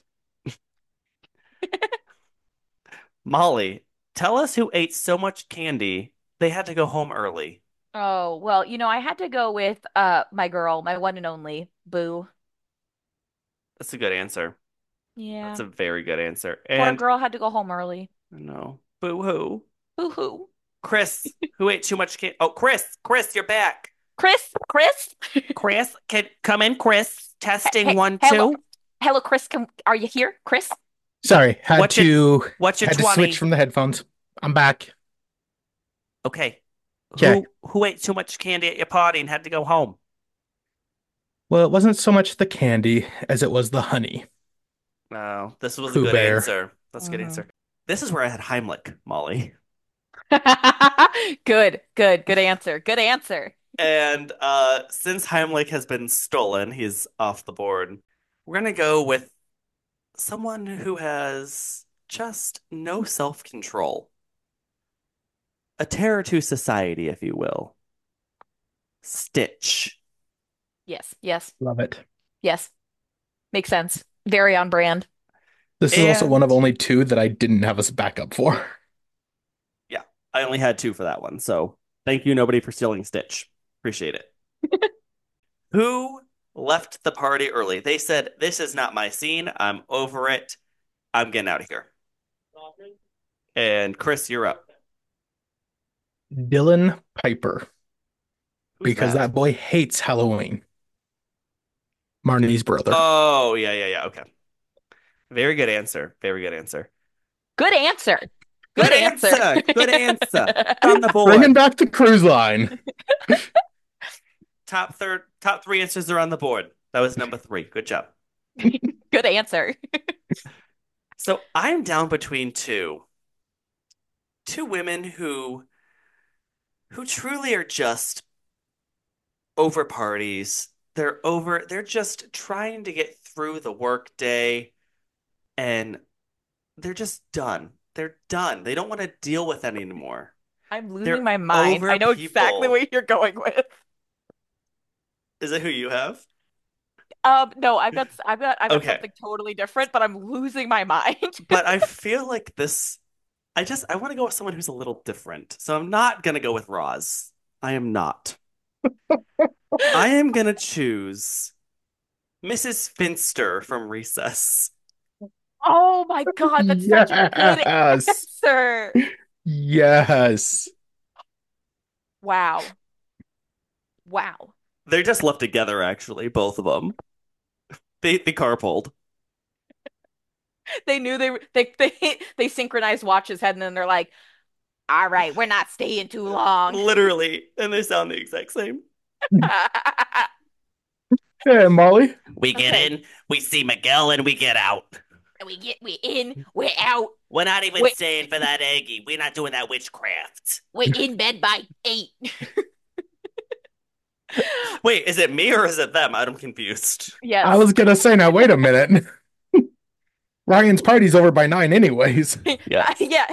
Molly, tell us who ate so much candy they had to go home early. Oh, well, I had to go with my girl, my one and only, Boo. That's a good answer. That's Yeah. a very good answer. Poor And girl had to go home early. no, boo-hoo. Boo-hoo. Chris, who ate too much candy? Oh, Chris, you're back. Chris? Chris, can come in, Chris. Testing Hey, one, hello. two. Hello, Chris. Are you here? Chris? Sorry, had What's your to what's your had to switch 20? from the headphones. I'm back. Okay. Okay. Who ate too much candy at your party and had to go home? Well, it wasn't so much the candy as it was the honey. Oh, this was a Pooh good Bear. answer. That's a good Hmm. answer. This is where I had Heimlich, Molly. Good answer. Good answer. And since Heimlich has been stolen, he's off the board. We're gonna go with someone who has just no self-control. A terror to society, if you will. Stitch. Yes. Love it. Yes. Makes sense. Very on brand. This is also one of And only two that I didn't have a backup for. yeah, I only had two for that one. So thank you, nobody, for stealing Stitch. Appreciate it. Who left the party early? They said, "This is not my scene. I'm over it. I'm getting out of here." And Chris, you're up. Dylan Piper, Who's because that? that boy hates Halloween. Marnie's brother. Oh, yeah. Okay. Very good answer. Very good answer. Good answer. Good Good answer. answer. Good answer. It's on the Bringing board. back the cruise line. Top three answers are on the board. That was number three. Good job. Good answer. So I'm down between two women who truly are just over parties. They're just trying to get through the work day and they're just done. They're done. They don't want to deal with it anymore. I'm losing They're my mind. over I know exactly people. what you're going with. Is it who you have? No, I've got Okay. something totally different, but I'm losing my mind. But I feel like this I want to go with someone who's a little different. So I'm not gonna go with Roz. I am not. I am gonna choose Mrs. Finster from Recess. Oh my God, that's such a good Yes. answer. Yes. Wow. Wow. They're just left together, actually, both of them. They carpooled. They knew they synchronized watches head and then they're like, all right, we're not staying too long. Literally. And they sound the exact same. Hey, Molly. We get Okay. in, we see Miguel, and we get out. We in, we're out. We're not even We staying for that eggy. We're not doing that witchcraft. we're in bed by 8. Wait, is it me or is it them? I'm confused. I Yes. was gonna say, now wait a minute. Ryan's party's over by 9 anyways. Yes. Yeah.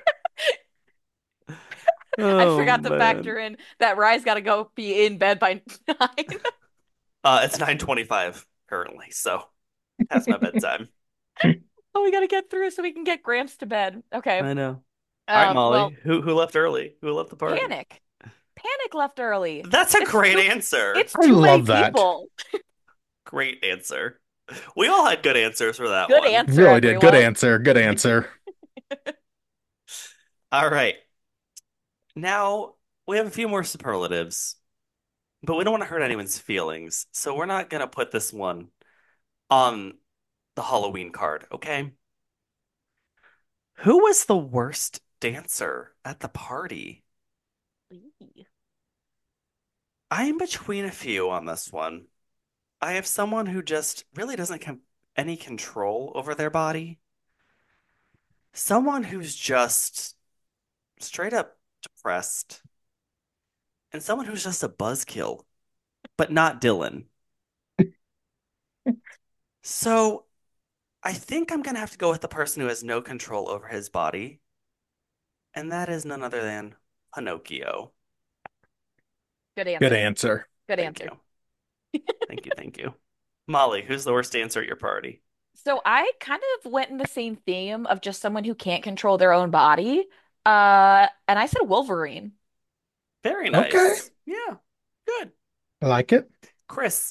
I Oh forgot to man. factor in that Rye's got to go be in bed by 9. It's 9:25 currently, so past my bedtime. Oh, we got to get through so we can get Gramps to bed. Okay. I know. All right, Molly. Well, Who left early? Who left the party? Panic. Panic left early. That's a It's great too answer. it's I too many love that. people. Great answer. We all had good answers for that Good one. answer, Really did. Good everyone. answer. Good answer. All right. Now we have a few more superlatives, but we don't want to hurt anyone's feelings, so we're not gonna put this one on the Halloween card, okay? Who was the worst dancer at the party? I am between a few on this one. I have someone who just really doesn't have any control over their body. Someone who's just straight up depressed. And someone who's just a buzzkill, but not Dylan. So I think I'm gonna have to go with the person who has no control over his body, and that is none other than Pinocchio. Good Good answer. answer. Good Thank answer. you. Thank you, thank you. Molly, who's the worst dancer at your party? So I kind of went in the same theme of just someone who can't control their own body. And I said Wolverine. Very Okay, nice. Yeah, good. I like it. Chris,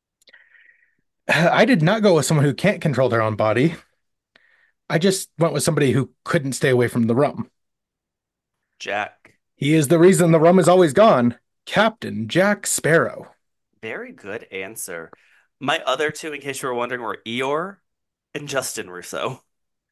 I did not go with someone who can't control their own body. I just went with somebody who couldn't stay away from the rum. Jack. He is the reason the rum is always gone. Captain Jack Sparrow. Very good answer. My other two, in case you were wondering, were Eeyore and Justin Russo.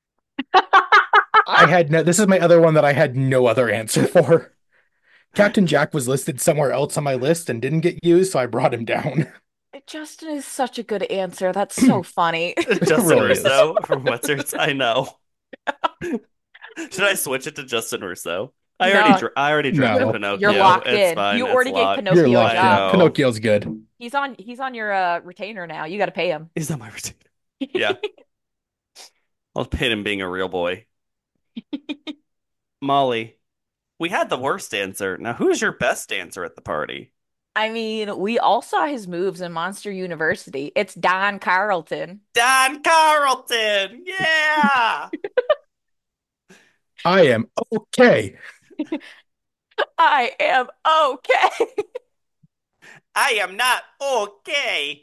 I had no, this is my other one that I had no other answer for. Captain Jack was listed somewhere else on my list and didn't get used, so I brought him down. Justin is such a good answer. That's so funny. It Justin really is. Russo from What's Yours? I know. Should I switch it to Justin Russo? No, I already directed No, you're Pinocchio. locked It's in. fine. You It's already gave locked. you're Pinocchio a I locked in. job. know. Pinocchio's good. He's on your retainer now. You got to pay him. He's not my routine. Yeah, I'll pay him being a real boy. Molly, we had the worst dancer. Now, who's your best dancer at the party? I mean, we all saw his moves in Monster University. It's Don Carlton. Don Carlton. Yeah. I am okay. I am okay. I am not okay.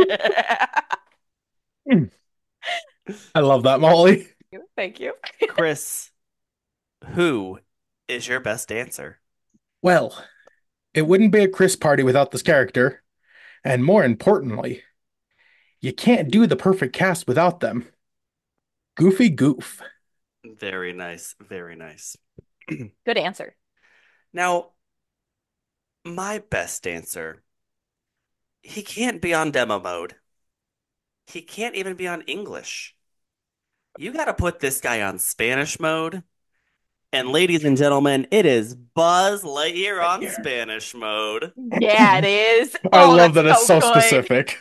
I love that, Molly. Thank you. Chris, who is your best dancer? Well, it wouldn't be a Chris party without this character. And more importantly, you can't do the perfect cast without them. Goofy Goof. Very nice. Very nice. Good answer. Now, my best dancer, he can't be on demo mode. He can't even be on English. You got to put this guy on Spanish mode. And ladies and gentlemen, it is Buzz Lightyear on Spanish mode. Yeah, it is. I Oh, love that's that it's so good. specific.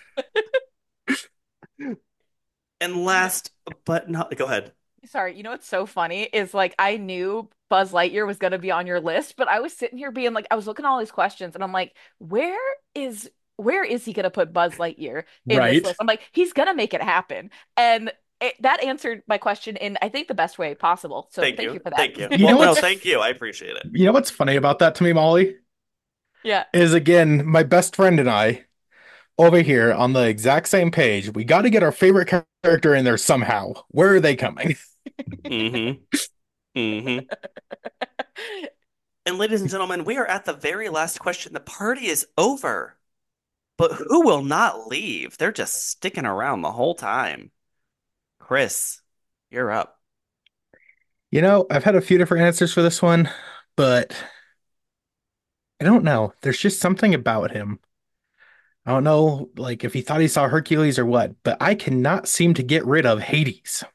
And last but not, go ahead. Sorry, you know what's so funny is like I knew Buzz Lightyear was gonna be on your list, but I was sitting here being like, I was looking at all these questions and I'm like, where is he gonna put Buzz Lightyear in this Right? list? I'm like, he's gonna make it happen. And that answered my question in I think the best way possible. So Thank thank you. you for that. Thank you. You Well, know no, what's thank you. I appreciate it. you know what's funny about that to me, Molly? Yeah. Is again, my best friend and I over here on the exact same page. We got to get our favorite character in there somehow. Where are they coming? Mm-hmm. Mm-hmm. And ladies and gentlemen, we are at the very last question. The party is over, but who will not leave? They're just sticking around the whole time. Chris, you're up. You know, I've had a few different answers for this one, but I don't know. There's just something about him. I don't know, like if he thought he saw Hercules or what, but I cannot seem to get rid of Hades.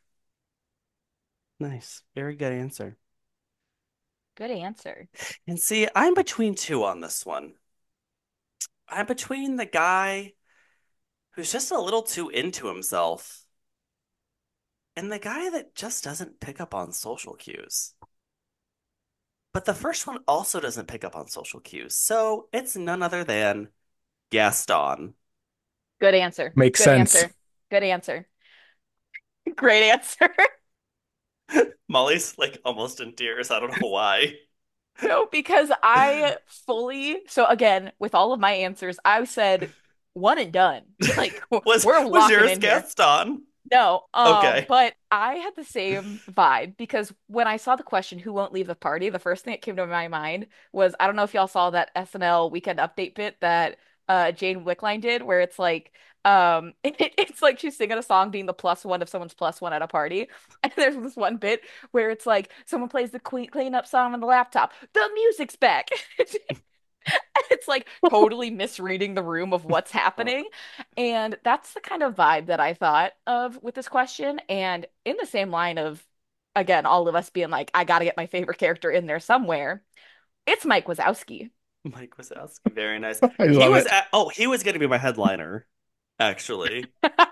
Nice. Very good answer. Good answer. And see, I'm between two on this one. I'm between the guy who's just a little too into himself and the guy that just doesn't pick up on social cues. But the first one also doesn't pick up on social cues. So it's none other than Gaston. Good answer. Makes Good sense. answer. Good answer. Great answer. Molly's like almost in tears. I don't know why. No, because I fully, so again, with all of my answers, I said one and done. Like Was we're was locking yours in here. Gaston? No, Okay. but I had the same vibe because when I saw the question, who won't leave the party, the first thing that came to my mind was I don't know if y'all saw that SNL Weekend Update bit that Jane Wickline did, where it's like it's like she's singing a song being the plus one of someone's plus one at a party. And there's this one bit where it's like someone plays the clean up song on the laptop. The music's back. It's like totally misreading the room of what's happening. And that's the kind of vibe that I thought of with this question. And in the same line of, again, all of us being like, I got to get my favorite character in there somewhere, it's Mike Wazowski. Mike Wazowski, very nice. I He love was it. he was going to be my headliner, actually.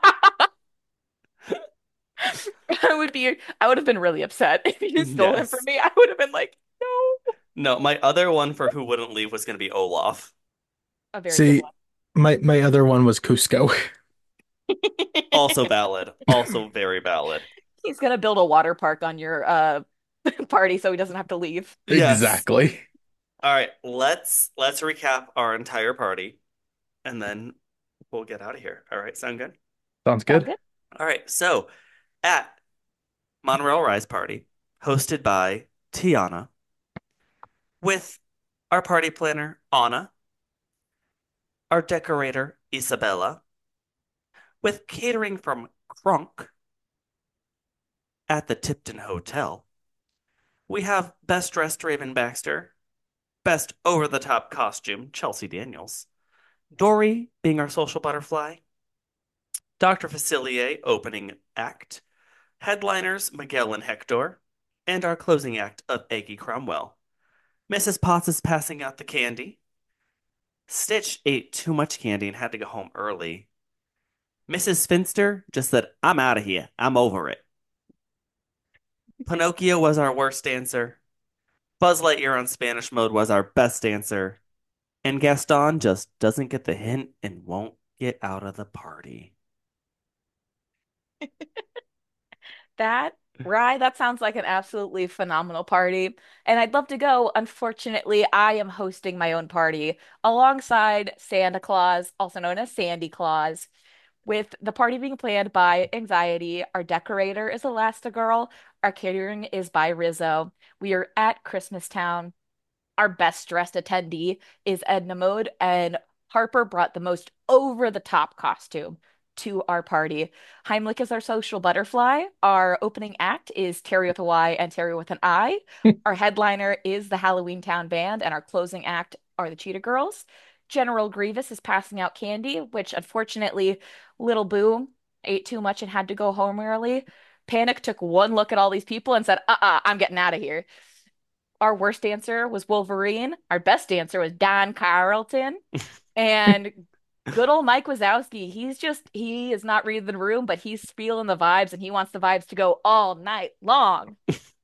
I would have been really upset if you stole him from Yes. me. I would have been like, no. No, my other one for who wouldn't leave was going to be Olaf. A very good See, one. My other one was Cusco. Also valid. Also very valid. He's gonna build a water park on your party so he doesn't have to leave. Yes. Exactly. All right, let's recap our entire party and then we'll get out of here. All right, sound good? Sounds Sound good. good? All right, so at Monorail Rise Party, hosted by Tiana, with our party planner, Anna, our decorator, Isabella, with catering from Kronk at the Tipton Hotel. We have Best Dressed Raven Baxter, Best Over the Top Costume, Chelsea Daniels, Dory being our social butterfly, Dr. Facilier opening act, headliners Miguel and Hector, and our closing act of Eggy Cromwell. Mrs. Potts is passing out the candy. Stitch ate too much candy and had to go home early. Mrs. Finster just said, I'm out of here. I'm over it. Pinocchio was our worst dancer. Buzz Lightyear on Spanish mode was our best dancer. And Gaston just doesn't get the hint and won't get out of the party. That, Rye, that sounds like an absolutely phenomenal party. And I'd love to go. Unfortunately, I am hosting my own party alongside Santa Claus, also known as Sandy Claus, with the party being planned by Anxiety. Our decorator is Elastigirl. Our catering is by Rizzo. We are at Christmastown. Our best dressed attendee is Edna Mode, and Harper brought the most over the top costume to our party. Heimlich is our social butterfly. Our opening act is Terry with a Y and Terry with an I. Our headliner is the Halloween Town Band, and our closing act are the Cheetah Girls. General Grievous is passing out candy, which unfortunately, Little Boo ate too much and had to go home early. Panic took one look at all these people and said, I'm getting out of here. Our worst dancer was Wolverine. Our best dancer was Don Carlton. And good old Mike Wazowski. He is not reading the room, but he's feeling the vibes and he wants the vibes to go all night long.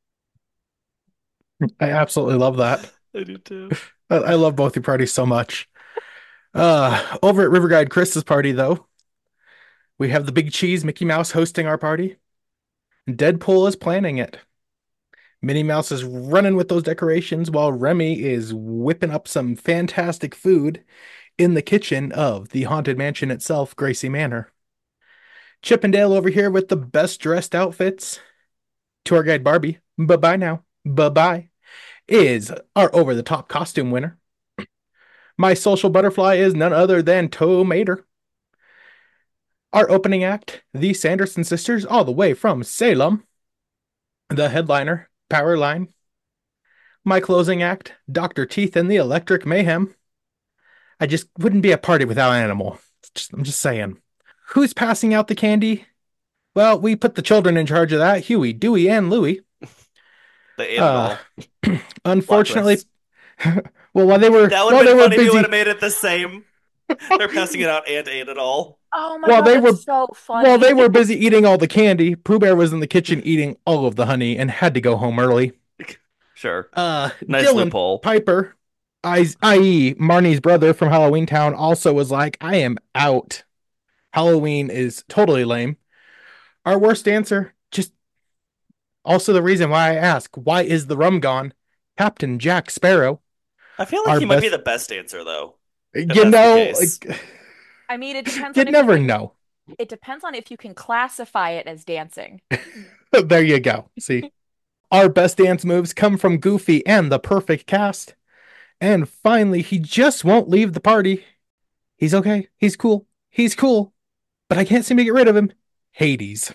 I absolutely love that. I do too. I love both your parties so much. Over at River Guide Chris's party, though, we have the Big Cheese Mickey Mouse hosting our party. Deadpool is planning it. Minnie Mouse is running with those decorations while Remy is whipping up some fantastic food in the kitchen of the Haunted Mansion itself, Gracie Manor. Chip and Dale over here with the best dressed outfits. Tour guide Barbie, bye bye now, bye bye, is our over the top costume winner. My social butterfly is none other than Tomater. Our opening act, the Sanderson sisters, all the way from Salem. The headliner, Powerline. My closing act, Dr. Teeth and the Electric Mayhem. I just wouldn't be a party without Animal. I'm just saying. Who's passing out the candy? Well, we put the children in charge of that, Huey, Dewey, and Louie. They ate it Uh, all. Plot unfortunately, twist. well, while they were That would while have they been were funny if you would busy have made it the same. They're passing it out and ate it all. Oh my while God, they that's were so while they funny. were busy eating all the candy, Pooh Bear was in the kitchen eating all of the honey and had to go home early. Sure. Nice Dylan loophole. Piper, i.e. Marnie's brother from Halloween Town, also was like, I am out. Halloween is totally lame. Our worst answer, just also the reason why I ask, why is the rum gone? Captain Jack Sparrow, I feel like our he might be best, the best answer though, if you that's the know, case. I mean, you never know. it depends on if you can classify it as dancing. There you go. See, our best dance moves come from Goofy and the perfect cast. And finally, he just won't leave the party. He's okay. He's cool. He's cool. But I can't seem to get rid of him. Hades.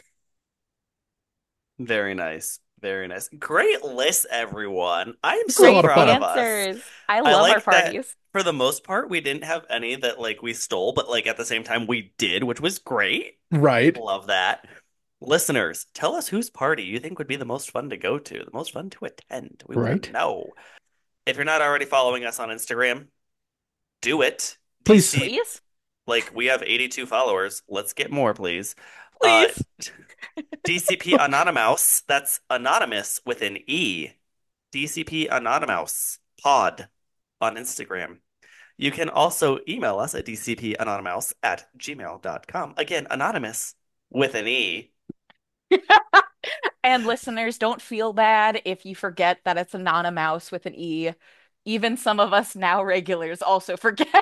Very nice. Very nice. Great list, everyone. I am This is a so lot Great of proud fun. of us. answers. I I love our like that parties. for the most part, we didn't have any that like we stole, but like at the same time we did, which was great. Right. Love that. Listeners, tell us whose party you think would be the most fun to go to, the most fun to attend. We want to Right. know. If you're not already following us on Instagram, do it. Please. DC, Please? like we have 82 followers. Let's get more, please. Uh, Please. DCP Anonymous, that's anonymous with an E. DCP Anonymous pod on Instagram. You can also email us at dcpanonymous@gmail.com. Again, anonymous with an E. And listeners, don't feel bad if you forget that it's anonymous with an E. Even some of us now regulars also forget.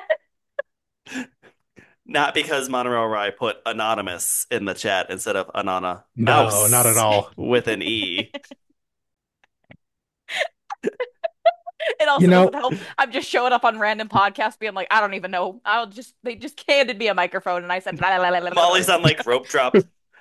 Not because Monroe Rye put anonymous in the chat instead of Anana No, not at Mouse all. with an E. It You also doesn't know, help. I'm just showing up on random podcasts being like, I don't even know. They just handed me a microphone and I said, la, la, la, la, la, la. Molly's on like rope drop.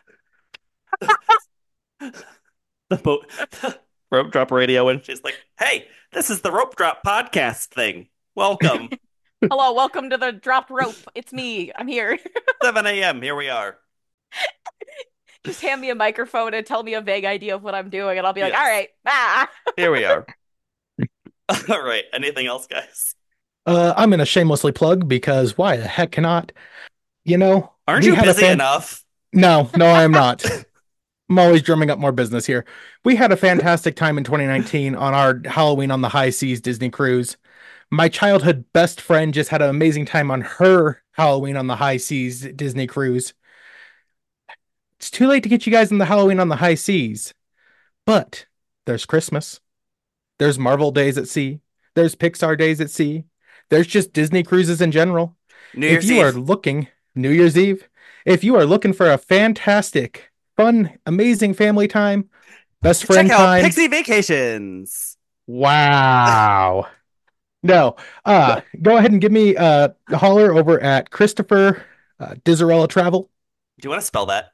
The boat rope drop radio, and she's like, "Hey, this is the rope drop podcast thing. Welcome, Hello, welcome to the dropped rope. It's me. I'm here. 7 a.m. Here we are." Just hand me a microphone and tell me a vague idea of what I'm doing, and I'll be like, all Yes, right, ah. here we are. All right. Anything else, guys? I'm gonna shamelessly plug because why the heck cannot? You know, Aren't we you had a busy fan. enough? No, no, I am not. I'm always drumming up more business here. We had a fantastic time in 2019 on our Halloween on the High Seas Disney cruise. My childhood best friend just had an amazing time on her Halloween on the High Seas Disney cruise. It's too late to get you guys in the Halloween on the High Seas, but there's Christmas. There's Marvel Days at Sea. There's Pixar Days at Sea. There's just Disney cruises in general. New If Year's you are Eve. looking, New Year's Eve, if you are looking for a fantastic, fun, amazing family time, best Check friend out time, Pixie Vacations. wow. No, go ahead and give me a holler over at Christopher Dizzarella Travel, Do you want to spell that?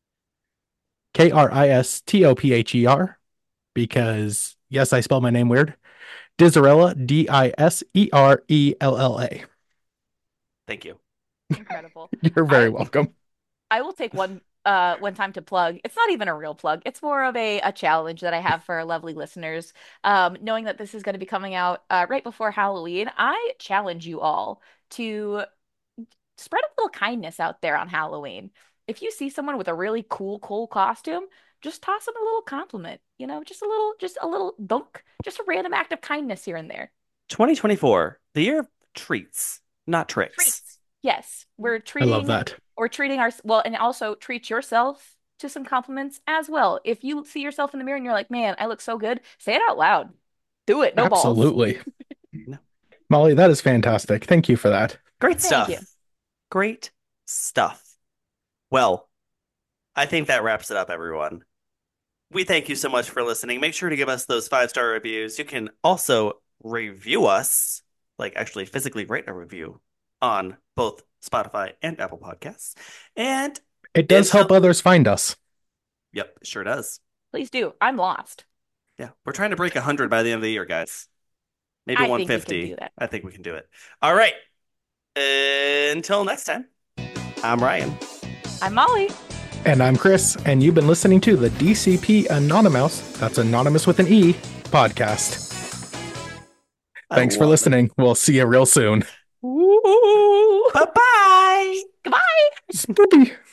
Kristopher, because yes, I spell my name weird. Dizzarella, Diserella. Thank you. Incredible. You're very I welcome. I will take one time to plug. It's not even a real plug. It's more of a challenge that I have for our lovely listeners. Knowing that this is going to be coming out right before Halloween, I challenge you all to spread a little kindness out there on Halloween. If you see someone with a really cool costume, just toss them a little compliment. You know, just a little dunk, just a random act of kindness here and there. 2024, the year of treats, not tricks. Treats. Yes, I love that. treating our, well, and also treat yourself to some compliments as well. If you see yourself in the mirror and you're like, man, I look so good, say it out loud. Do it, no balls. Absolutely. No. Molly, that is fantastic. Thank you for that. Great Thank you. stuff. Great stuff. Well, I think that wraps it up, everyone. We thank you so much for listening. Make sure to give us those 5-star reviews. You can also review us, like actually physically write a review on both Spotify and Apple Podcasts. And It does help others find us. yep, it sure does. Please do. I'm lost. Yeah, we're trying to break 100 by the end of the year, guys. Maybe I think we can 150. do that. I think we can do it. All right. Until next time, I'm Ryan. I'm Molly. And I'm Chris, and you've been listening to the DCP Anonymous, that's Anonymous with an E, podcast. Thanks for listening. We'll see you real soon. Bye-bye. Goodbye. Spoopy.